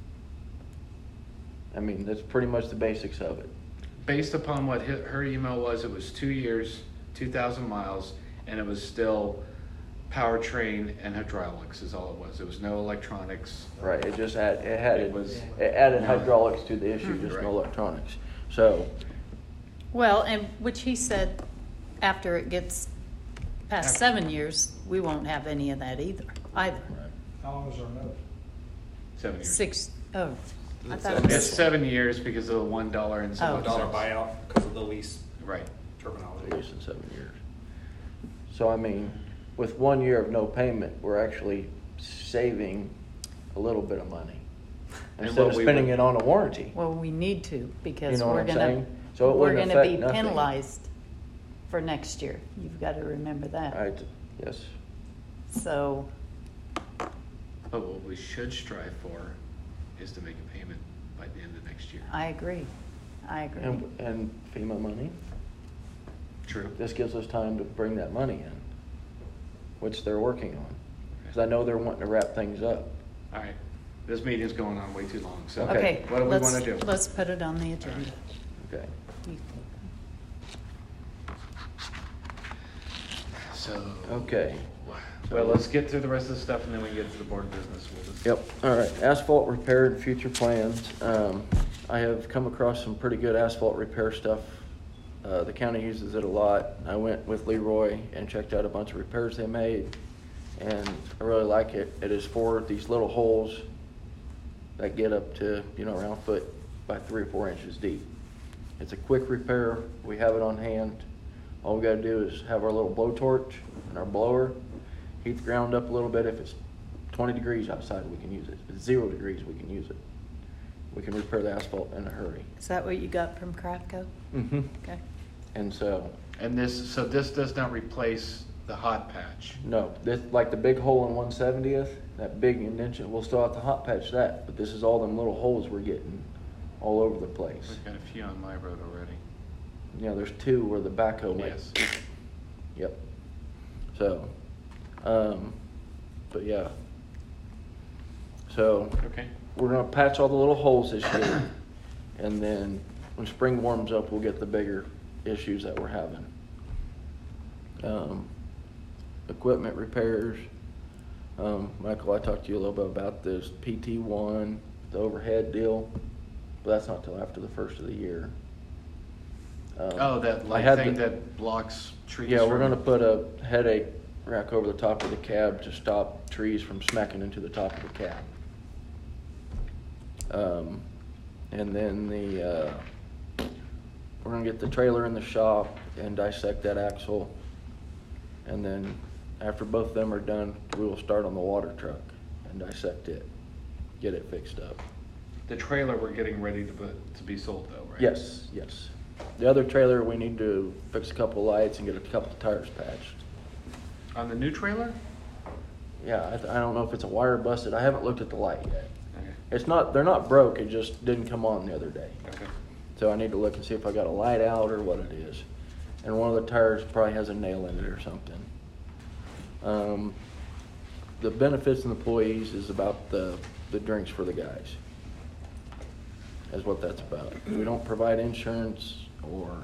I mean, that's pretty much the basics of it. Based upon what hi- her email was, it was two years, two thousand miles, and it was still powertrain and hydraulics is all it was. It was no electronics. Right, it just add, it had, It it was- it added hydraulics to the issue, just Right. no electronics. So, Well, and which he said, after it gets past After- seven years, we won't have any of that either, either. How long is our note? Seven years. Six, oh, I thought it It's was, seven years because of the one dollar and some Oh. odd Dollar cents. buyout because of the lease Right. terminology. at least in seven years. So, I mean, with one year of no payment, we're actually saving a little bit of money. And Instead of what we spending would- it on a warranty. well, we need to, because You know what we're I'm gonna, saying? So it we're wouldn't gonna be affect nothing. penalized for next year. You've got to remember that. I, yes, So, But what we should strive for is to make a payment by the end of next year. I agree. I agree. and, and FEMA money, True. this gives us time to bring that money in, which they're working on. Because I know they're wanting to wrap things up. All right. This meeting's going on way too long, so. Okay. Okay, What do we let's, wanna do? let's put it on the agenda. Okay. You- So. Okay. Well, let's get through the rest of the stuff and then we can get to the board business. We'll just- Yep, all right, asphalt repair and future plans. Um, I have come across some pretty good asphalt repair stuff. Uh, the county uses it a lot. I went with Leroy and checked out a bunch of repairs they made, and I really like it. It is for these little holes that get up to, you know, around a foot by three or four inches deep. It's a quick repair. We have it on hand. All we gotta do is have our little blowtorch and our blower, heat the ground up a little bit. If it's twenty degrees outside, we can use it. If it's zero degrees, we can use it. We can repair the asphalt in a hurry. Is that what you got from Craftco? Mm-hmm. Okay. And so, And this, so this does not replace the hot patch. no, this, like the big hole in one seventieth, that big indentation, we'll still have to hot patch that, but this is all them little holes we're getting all over the place. We've got a few on my road already. You know, there's two where the backhoe might. Yes. Yep. So, um, but yeah. So, Okay. we're gonna patch all the little holes this year, and then when spring warms up, we'll get the bigger issues that we're having. Um, equipment repairs. Um, Michael, I talked to you a little bit about this P T one, the overhead deal, but that's not till after the first of the year. Um, Oh, that I like had thing the- that blocks trees. Yeah, we're from- gonna put a headache rack over the top of the cab to stop trees from smacking into the top of the cab. Um, and then the, uh, we're gonna get the trailer in the shop and dissect that axle. And then after both of them are done, we will start on the water truck and dissect it, get it fixed up. The trailer we're getting ready to put, to be sold though, right? Yes, yes. The other trailer, we need to fix a couple lights and get a couple of tires patched. On the new trailer? Yeah, I, th- I don't know if it's a wire busted. I haven't looked at the light yet. Okay. It's not, they're not broke, it just didn't come on the other day. Okay. So I need to look and see if I got a light out or what it is. And one of the tires probably has a nail in it or something. Um, the benefits and employees is about the, the drinks for the guys. Is what that's about. We don't provide insurance or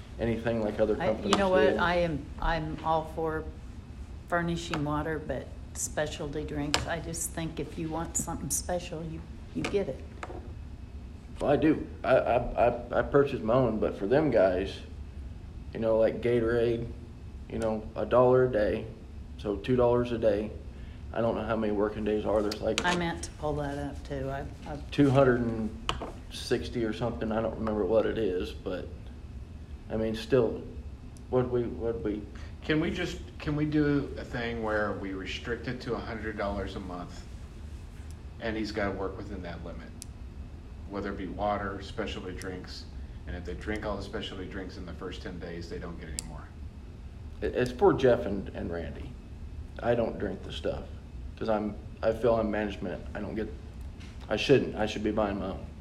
anything like other I, companies you know what, do. I am, I'm all for furnishing water, but specialty drinks. I just think if you want something special, you, you get it. Well, I do. I, I, I, I purchase my own, but for them guys, you know, like Gatorade, you know, a dollar a day, so two dollars a day. I don't know how many working days are. There's like I meant to pull that up too. I, I, two hundred sixty or something. I don't remember what it is, but I mean, still, what we, what we, Can we just, can we do a thing where we restrict it to a hundred dollars a month? And he's gotta work within that limit, whether it be water, specialty drinks, and if they drink all the specialty drinks in the first ten days, they don't get any more. it, it's for Jeff and, and Randy. I don't drink the stuff because I'm, I feel I'm management. I don't get, I shouldn't. I should be buying my own.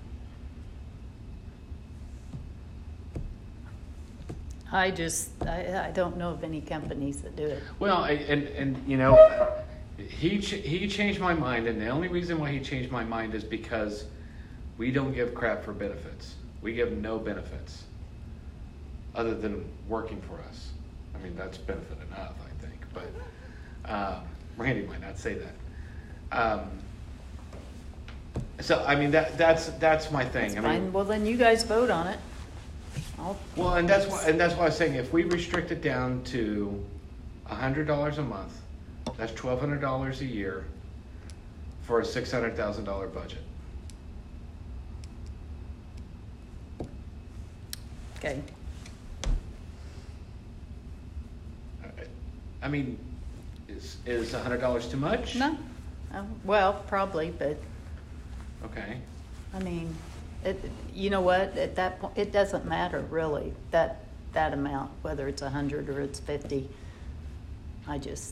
I just, I, I don't know of any companies that do it. Well, I- and, and, you know, he, ch- he changed my mind, and the only reason why he changed my mind is because we don't give crap for benefits. We give no benefits, other than working for us. I mean, that's benefit enough, I think, but, um, Randy might not say that. Um, so, I mean, that, that's, that's my thing. That's I mean, fine. Well, then you guys vote on it. I'll, well, and that's why, and that's why I was saying, if we restrict it down to a hundred dollars a month, that's twelve hundred dollars a year for a six hundred thousand dollar budget. okay. I- I mean, is, is a hundred dollars too much? No, Oh, well, probably, but Okay, I mean, it, you know what, at that point, it doesn't matter really, that, that amount, whether it's a hundred or it's fifty. I just,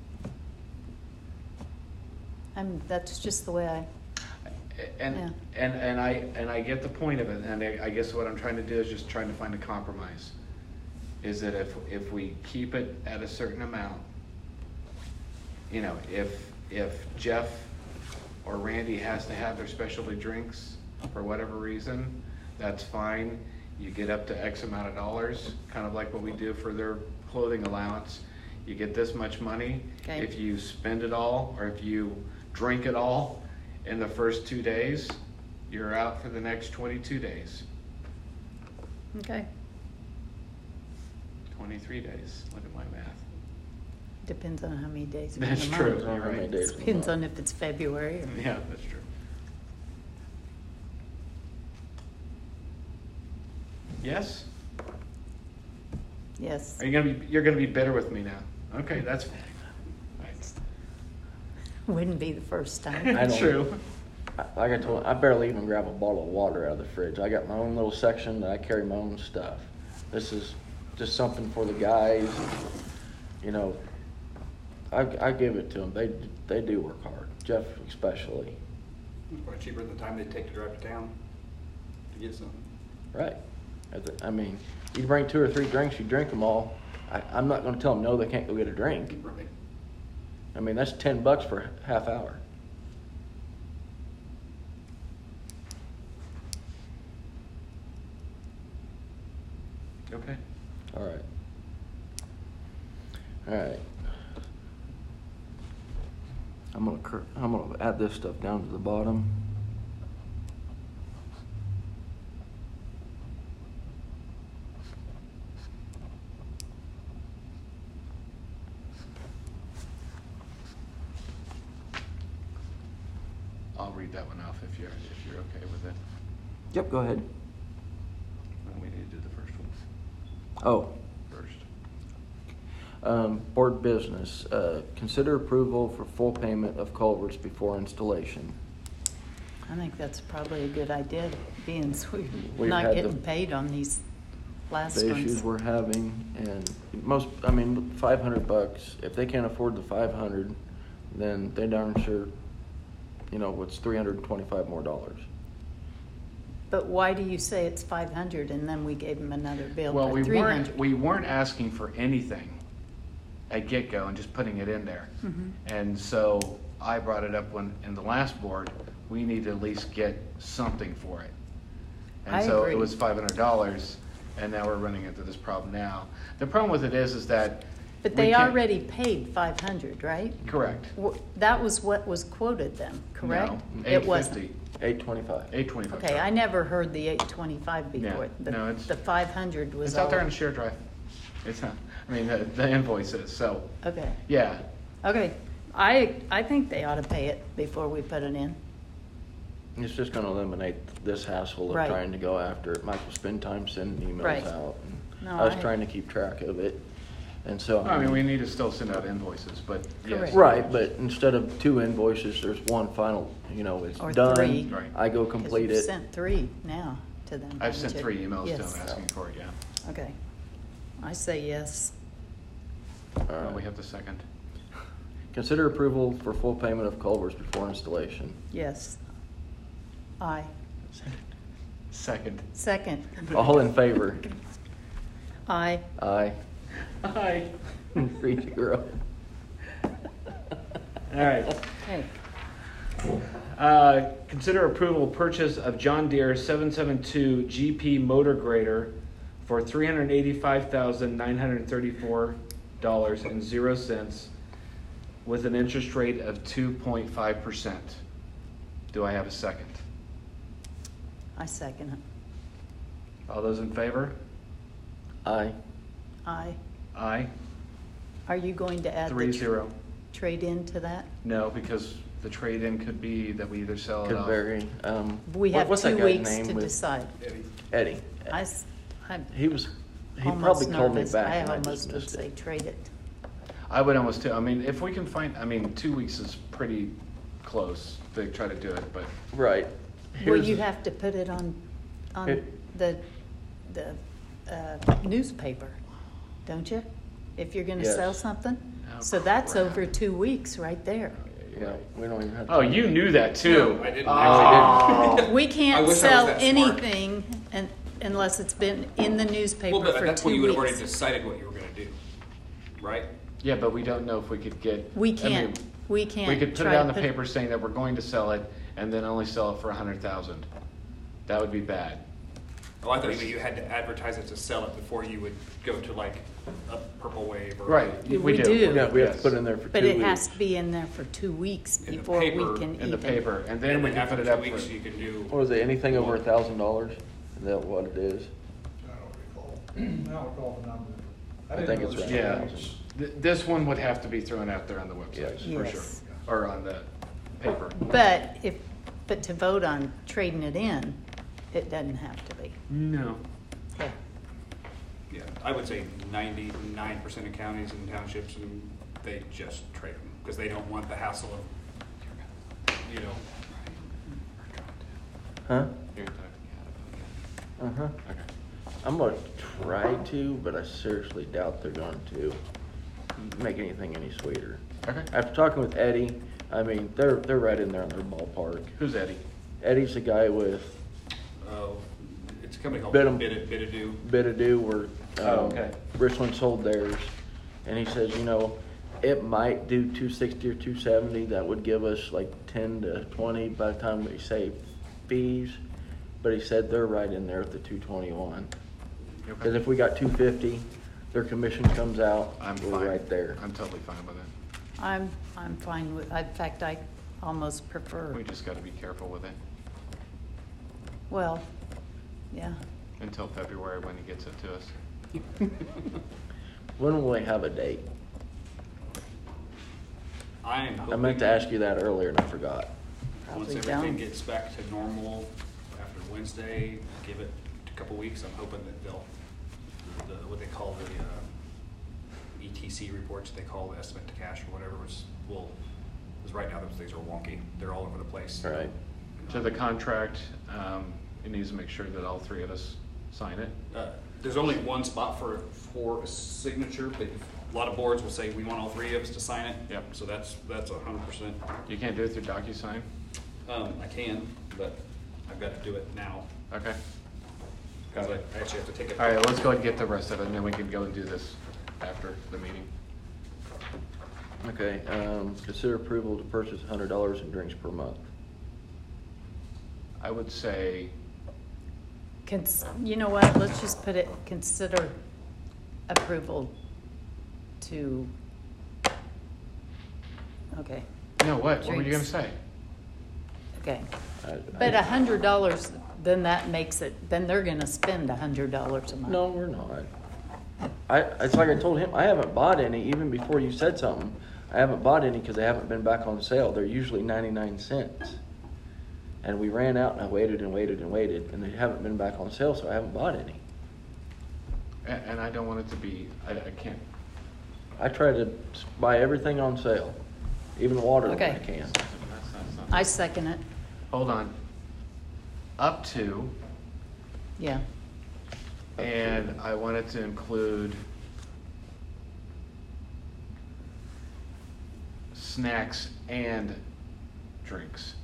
I'm, that's just the way I, and, Yeah. and, and I, and I get the point of it, and I, I guess what I'm trying to do is just trying to find a compromise. Is that if, if we keep it at a certain amount, you know, if, if Jeff or Randy has to have their specialty drinks for whatever reason, that's fine. You get up to X amount of dollars, kind of like what we do for their clothing allowance. You get this much money. Okay. If you spend it all, or if you drink it all in the first two days, you're out for the next twenty-two days, okay, twenty-three days. Look at my math. depends on how many days. in That's the true. month. You're How many right. days? Depends on if it's February or. Yeah, that's true. Yes? Yes. Are you gonna be, you're gonna be bitter with me now? Okay, that's fine. Right. Wouldn't be the first time. I don't- True. I- Like I told, I barely even grab a bottle of water out of the fridge. I got my own little section that I carry my own stuff. This is just something for the guys, you know. I, I give it to them. They, they do work hard, Jeff especially. It's probably cheaper than the time they take to drive to town to get something. Right. I th- I mean, you bring two or three drinks, you drink them all. I, I'm not gonna tell them, no, they can't go get a drink. Right. I mean, that's ten bucks for a half hour. Okay. All right. All right. I'm gonna, cur- I'm gonna add this stuff down to the bottom. I'll read that one off if you're, if you're okay with it. Yep, go ahead. Well, we need to do the first one Oh, first. um, board business, uh, consider approval for full payment of culverts before installation. I think that's probably a good idea, being so we're We've not had the- getting paid on these last The ones. issues we're having, and most, I mean, five hundred bucks, if they can't afford the five hundred, then they darn sure, you know, what's three hundred and twenty-five more dollars. But why do you say it's five hundred and then we gave them another bill Well, for we three weren't, hundred? we weren't asking for anything at get-go and just putting it in there. Mhm. And so I brought it up when, in the last board, we need to at least get something for it. And I so it agree. was five hundred dollars, and now we're running into this problem now. The problem with it is, is that But We they can't- already paid five hundred, right? Correct. W- That was what was quoted them, correct? No, It eight wasn't. fifty, Eight twenty-five. eight twenty-five. Okay, I never heard the eight twenty-five Yeah, before. The- no, it's- The five hundred was It's out there all- on the share drive. It's not, I mean, the, the invoices, so, Okay, yeah. okay. I, I think they ought to pay it before we put it in. It's just gonna eliminate this hassle of Right. trying to go after it. Michael spend time sending Right. emails out. and No, I was I- trying to keep track of it, and so. I mean, we need to still send out invoices, but yes. Correct. Right, but instead of two invoices, there's one final, you know, it's Or done. three. Right. I go 'Cause complete you've it. sent three now to them. I've sent haven't you? three emails to Yes. them asking for it, yeah. Okay. I say yes. All Oh, right. we have the second. Consider approval for full payment of culverts before installation. Yes. Aye. Second. Second. All in favor? Aye. Aye. Hi. Three zero. All right. Okay. Uh, consider approval purchase of John Deere seven seven two G P motor grader for three hundred eighty-five thousand nine hundred thirty-four dollars and zero cents with an interest rate of two point five percent. Do I have a second? I second it. All those in favor? Aye. Aye. Aye. Are you going to add Three the tr- zero. trade-in to that? No, because the trade-in could be that we either sell it Could off. vary. Um, We what- have what's that two guy's weeks name to with- decide. Eddie. I, s- I'm He was, he almost probably called me nervous. back I and I almost just would missed say it. trade it. I would almost too. I mean, if we can find, I mean, two weeks is pretty close to try to do it, but Right. Well, Here's- you have to put it on, on It- the, the uh, newspaper, don't you? If you're gonna Yes. sell something? Oh, So that's crap. over two weeks right there. Yeah, we don't even have. oh, time. you knew that too. No, I didn't. Oh. We I can't wish I was sell that smart. anything un unless it's been in the newspaper Well, but for that's when two you would have already weeks. decided what you were gonna do, right? Yeah, but we don't know if we could get. We I mean, can't, we can't. We could put try it to on the put- paper saying that we're going to sell it and then only sell it for a hundred thousand. That would be bad. Oh, I thought you you had to advertise it to sell it before you would go to like a Purple Wave or. Right, We we do. do. Yeah, we have to Yes. put it in there for two But weeks. it has to be in there for two weeks In the before we paper, can In the even. paper, and then And we then can after put it two up weeks, for. you can do. What is it, anything over a thousand dollars? Is that what it is? I don't recall. I don't recall the number. I didn't think know it's this around Yeah, was- thousand. Th- this one would have to be thrown out there on the website, Yes. for sure, Yes. or on the paper. But if, but to vote on trading it in, it doesn't have to be. No. Okay. Yeah, I would say ninety-nine percent of counties and townships, and they just trade them, because they don't want the hassle of, you know, Huh? You're talking Uh-huh. Okay. I'm gonna try to, but I seriously doubt they're going to make anything any sweeter. Okay. After talking with Eddie, I mean, they're, they're right in there in their ballpark. Who's Eddie? Eddie's the guy with uh, it's a company called Bid 'em. Bid Bidadoo. Bidadoo where, Oh, um, okay. Richland sold theirs. And he says, you know, it might do two sixty or two seventy. That would give us like ten to twenty by the time we save fees. But he said they're right in there at the two twenty-one. Okay. Cause if we got two fifty, their commission comes out, I'm we're fine. right there. I'm totally fine with it. I'm, I'm fine with, in fact, I almost prefer, We just gotta be careful with it well, yeah. until February when he gets it to us. When will we have a date? I am I hoping. meant to ask you that earlier and I forgot. Once Probably everything don't. gets back to normal after Wednesday, give it a couple weeks, I'm hoping that they'll, the, what they call the, uh, E T C reports, they call the estimate to cash or whatever, was, will, because right now those things are wonky, they're all over the place. Right. So the contract, um, it needs to make sure that all three of us sign it. Uh, There's only one spot for, for a signature, but a lot of boards will say, we want all three of us to sign it. Yep. So that's, that's a hundred percent. You can't do it through DocuSign? Um, I can, but I've got to do it now. Okay. Because Got I it. I actually have to take it. All right, let's go ahead and get the rest of it, and then we can go and do this after the meeting. Okay, um, consider approval to purchase a hundred dollars in drinks per month. I would say, Cons, you know what, let's just put it, consider approval to, okay, No, what? What were you gonna Drinks. say? okay. I- But a I- hundred dollars, then that makes it, then they're gonna spend a hundred dollars a month. No, we're not. I, it's like I told him, I haven't bought any, even before you said something. I haven't bought any because they haven't been back on sale. They're usually ninety-nine cents. And we ran out and I waited and waited and waited and they haven't been back on sale, so I haven't bought any. And, and I don't want it to be, I, I can't, I try to buy everything on sale, even water when I Okay. can. that's, that's not. I second it, Hold on. Up to, yeah. and I want it to include snacks and drinks.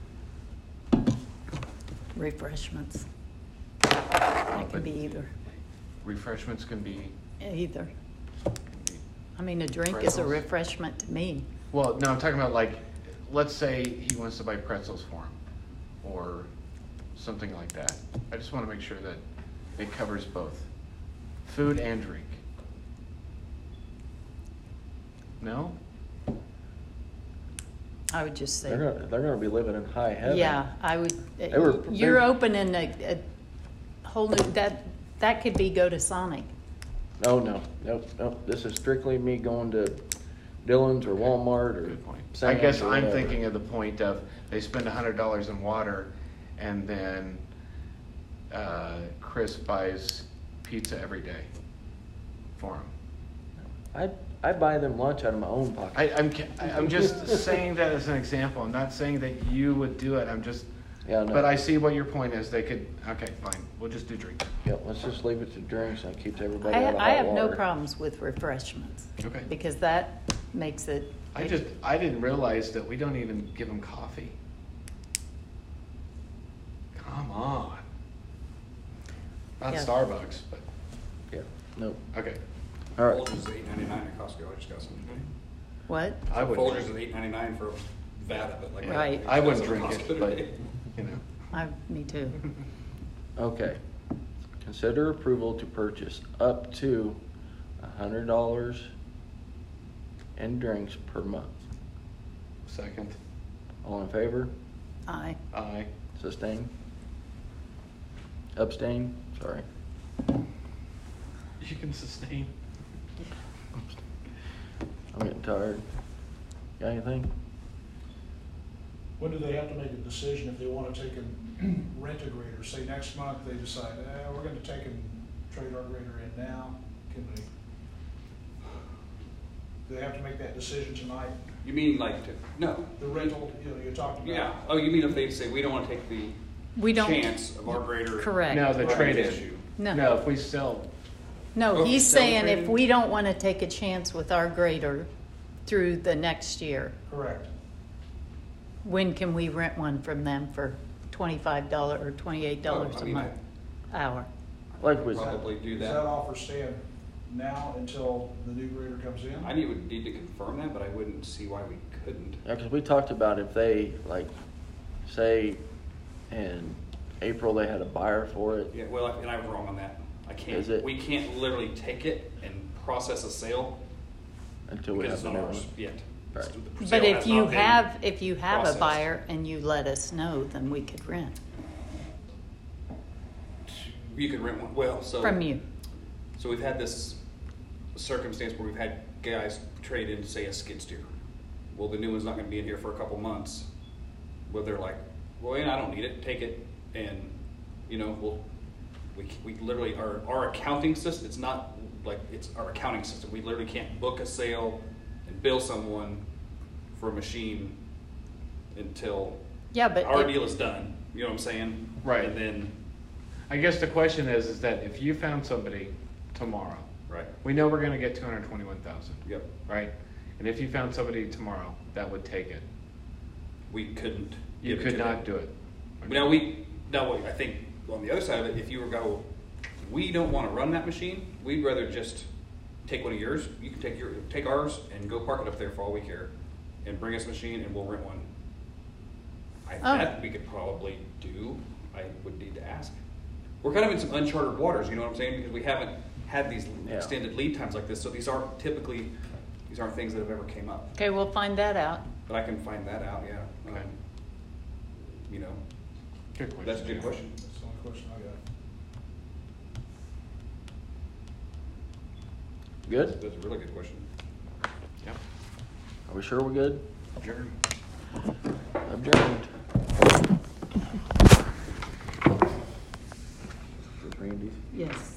Refreshments. That can be either, Refreshments can be, either. can be I mean, a drink is a Pretzels. refreshment to me. well, no, I'm talking about like, let's say he wants to buy pretzels for him, or something like that. I just want to make sure that it covers both, food and drink. No? I would just say. They're gonna, they're gonna be living in high heaven. Yeah, I would, They were- you're they- opening a, a whole new, that, that could be go to Sonic. No, no, nope, nope. This is strictly me going to Dillon's or Walmart or. Good point. I Sam's guess or I'm whatever. thinking of the point of, they spend a hundred dollars in water, and then, uh, Chris buys pizza every day for him. I, I buy them lunch out of my own pocket. I, I'm, ca- I- I'm just saying that as an example. I'm not saying that you would do it. I'm just, Yeah, no. but I see what your point is. They could, okay, fine. We'll just do drink. Yep, let's just leave it to drinks and it keeps everybody I, out of I hot have no water. problems with refreshments, Okay. because that makes it. I just, I didn't realize that we don't even give them coffee. Come on. Not Yeah. Starbucks, but, Yeah, nope. okay. All right. Folgers is eight ninety-nine at Costco, I just got some today. What? I would. Folgers is eight ninety-nine for a vat of it, like. Right. I wouldn't That's drink what it, Costco but, today. you know. I, me too. Okay. Consider approval to purchase up to a hundred dollars in drinks per month. Second. All in favor? Aye. Aye. Sustain? Abstain? Sorry. You can sustain. I'm getting tired. Got anything? When do they have to make a decision if they want to take and rent a grader? Say next month they decide, eh, we're gonna take and trade our grader in now, can they? Do they have to make that decision tonight? You mean like, to no, The rental, you know, you talked about. yeah, oh, you mean if they say, we don't wanna take the We don't. chance of our grader. Correct. No, the Right. trade-in. Issue. No. No, if we sell, No, Oh, he's sell the saying if trade-in? we don't want to take a chance with our grader through the next year, Correct. when can we rent one from them for twenty-five dollars or twenty-eight dollars Oh, I a mean, month, hour? Like with, Probably do Does that that. offer stand now until the new grader comes in? I need, would need to confirm that, but I wouldn't see why we couldn't. yeah, cause we talked about if they, like, say in April they had a buyer for it. Yeah, well, and I was wrong on that. I can't, Is it? we can't literally take it and process a sale Until we because have it's the not new ours one. yet. Right. The But sale if has you not been have, if you have a processed. buyer and you let us know, then we could rent You could rent one, well, so. from you. So we've had this circumstance where we've had guys trade in, say, a skid steer. Well, the new one's not gonna be in here for a couple months. Well, they're like, well, yeah, I don't need it, take it, and, you know, we'll, we, we literally, our, our accounting system, it's not like, it's our accounting system. We literally can't book a sale and bill someone for a machine until Yeah, but our if- deal is done, you know what I'm saying? Right. And then, I guess the question is, is that if you found somebody tomorrow, right, we know we're gonna get two hundred twenty-one thousand, yep, right? And if you found somebody tomorrow that would take it, we couldn't. you give it could to not them. do it. Now, we, now, I think on the other side of it, if you were go, we don't want to run that machine, we'd rather just take one of yours, you can take your, take ours and go park it up there for all we care, and bring us a machine and we'll rent one. I, Oh. that we could probably do, I would need to ask. We're kind of in some uncharted waters, you know what I'm saying, because we haven't had these Yeah. extended lead times like this, so these aren't typically, these aren't things that have ever came up. Okay, we'll find that out. But I can find that out, yeah. Okay. Um, You know, Good question. that's a good question. That's the only question I got. Good? That's a really good question. Yep. Are we sure we're good? Adjourn. Adjourned. Randy's. Yes.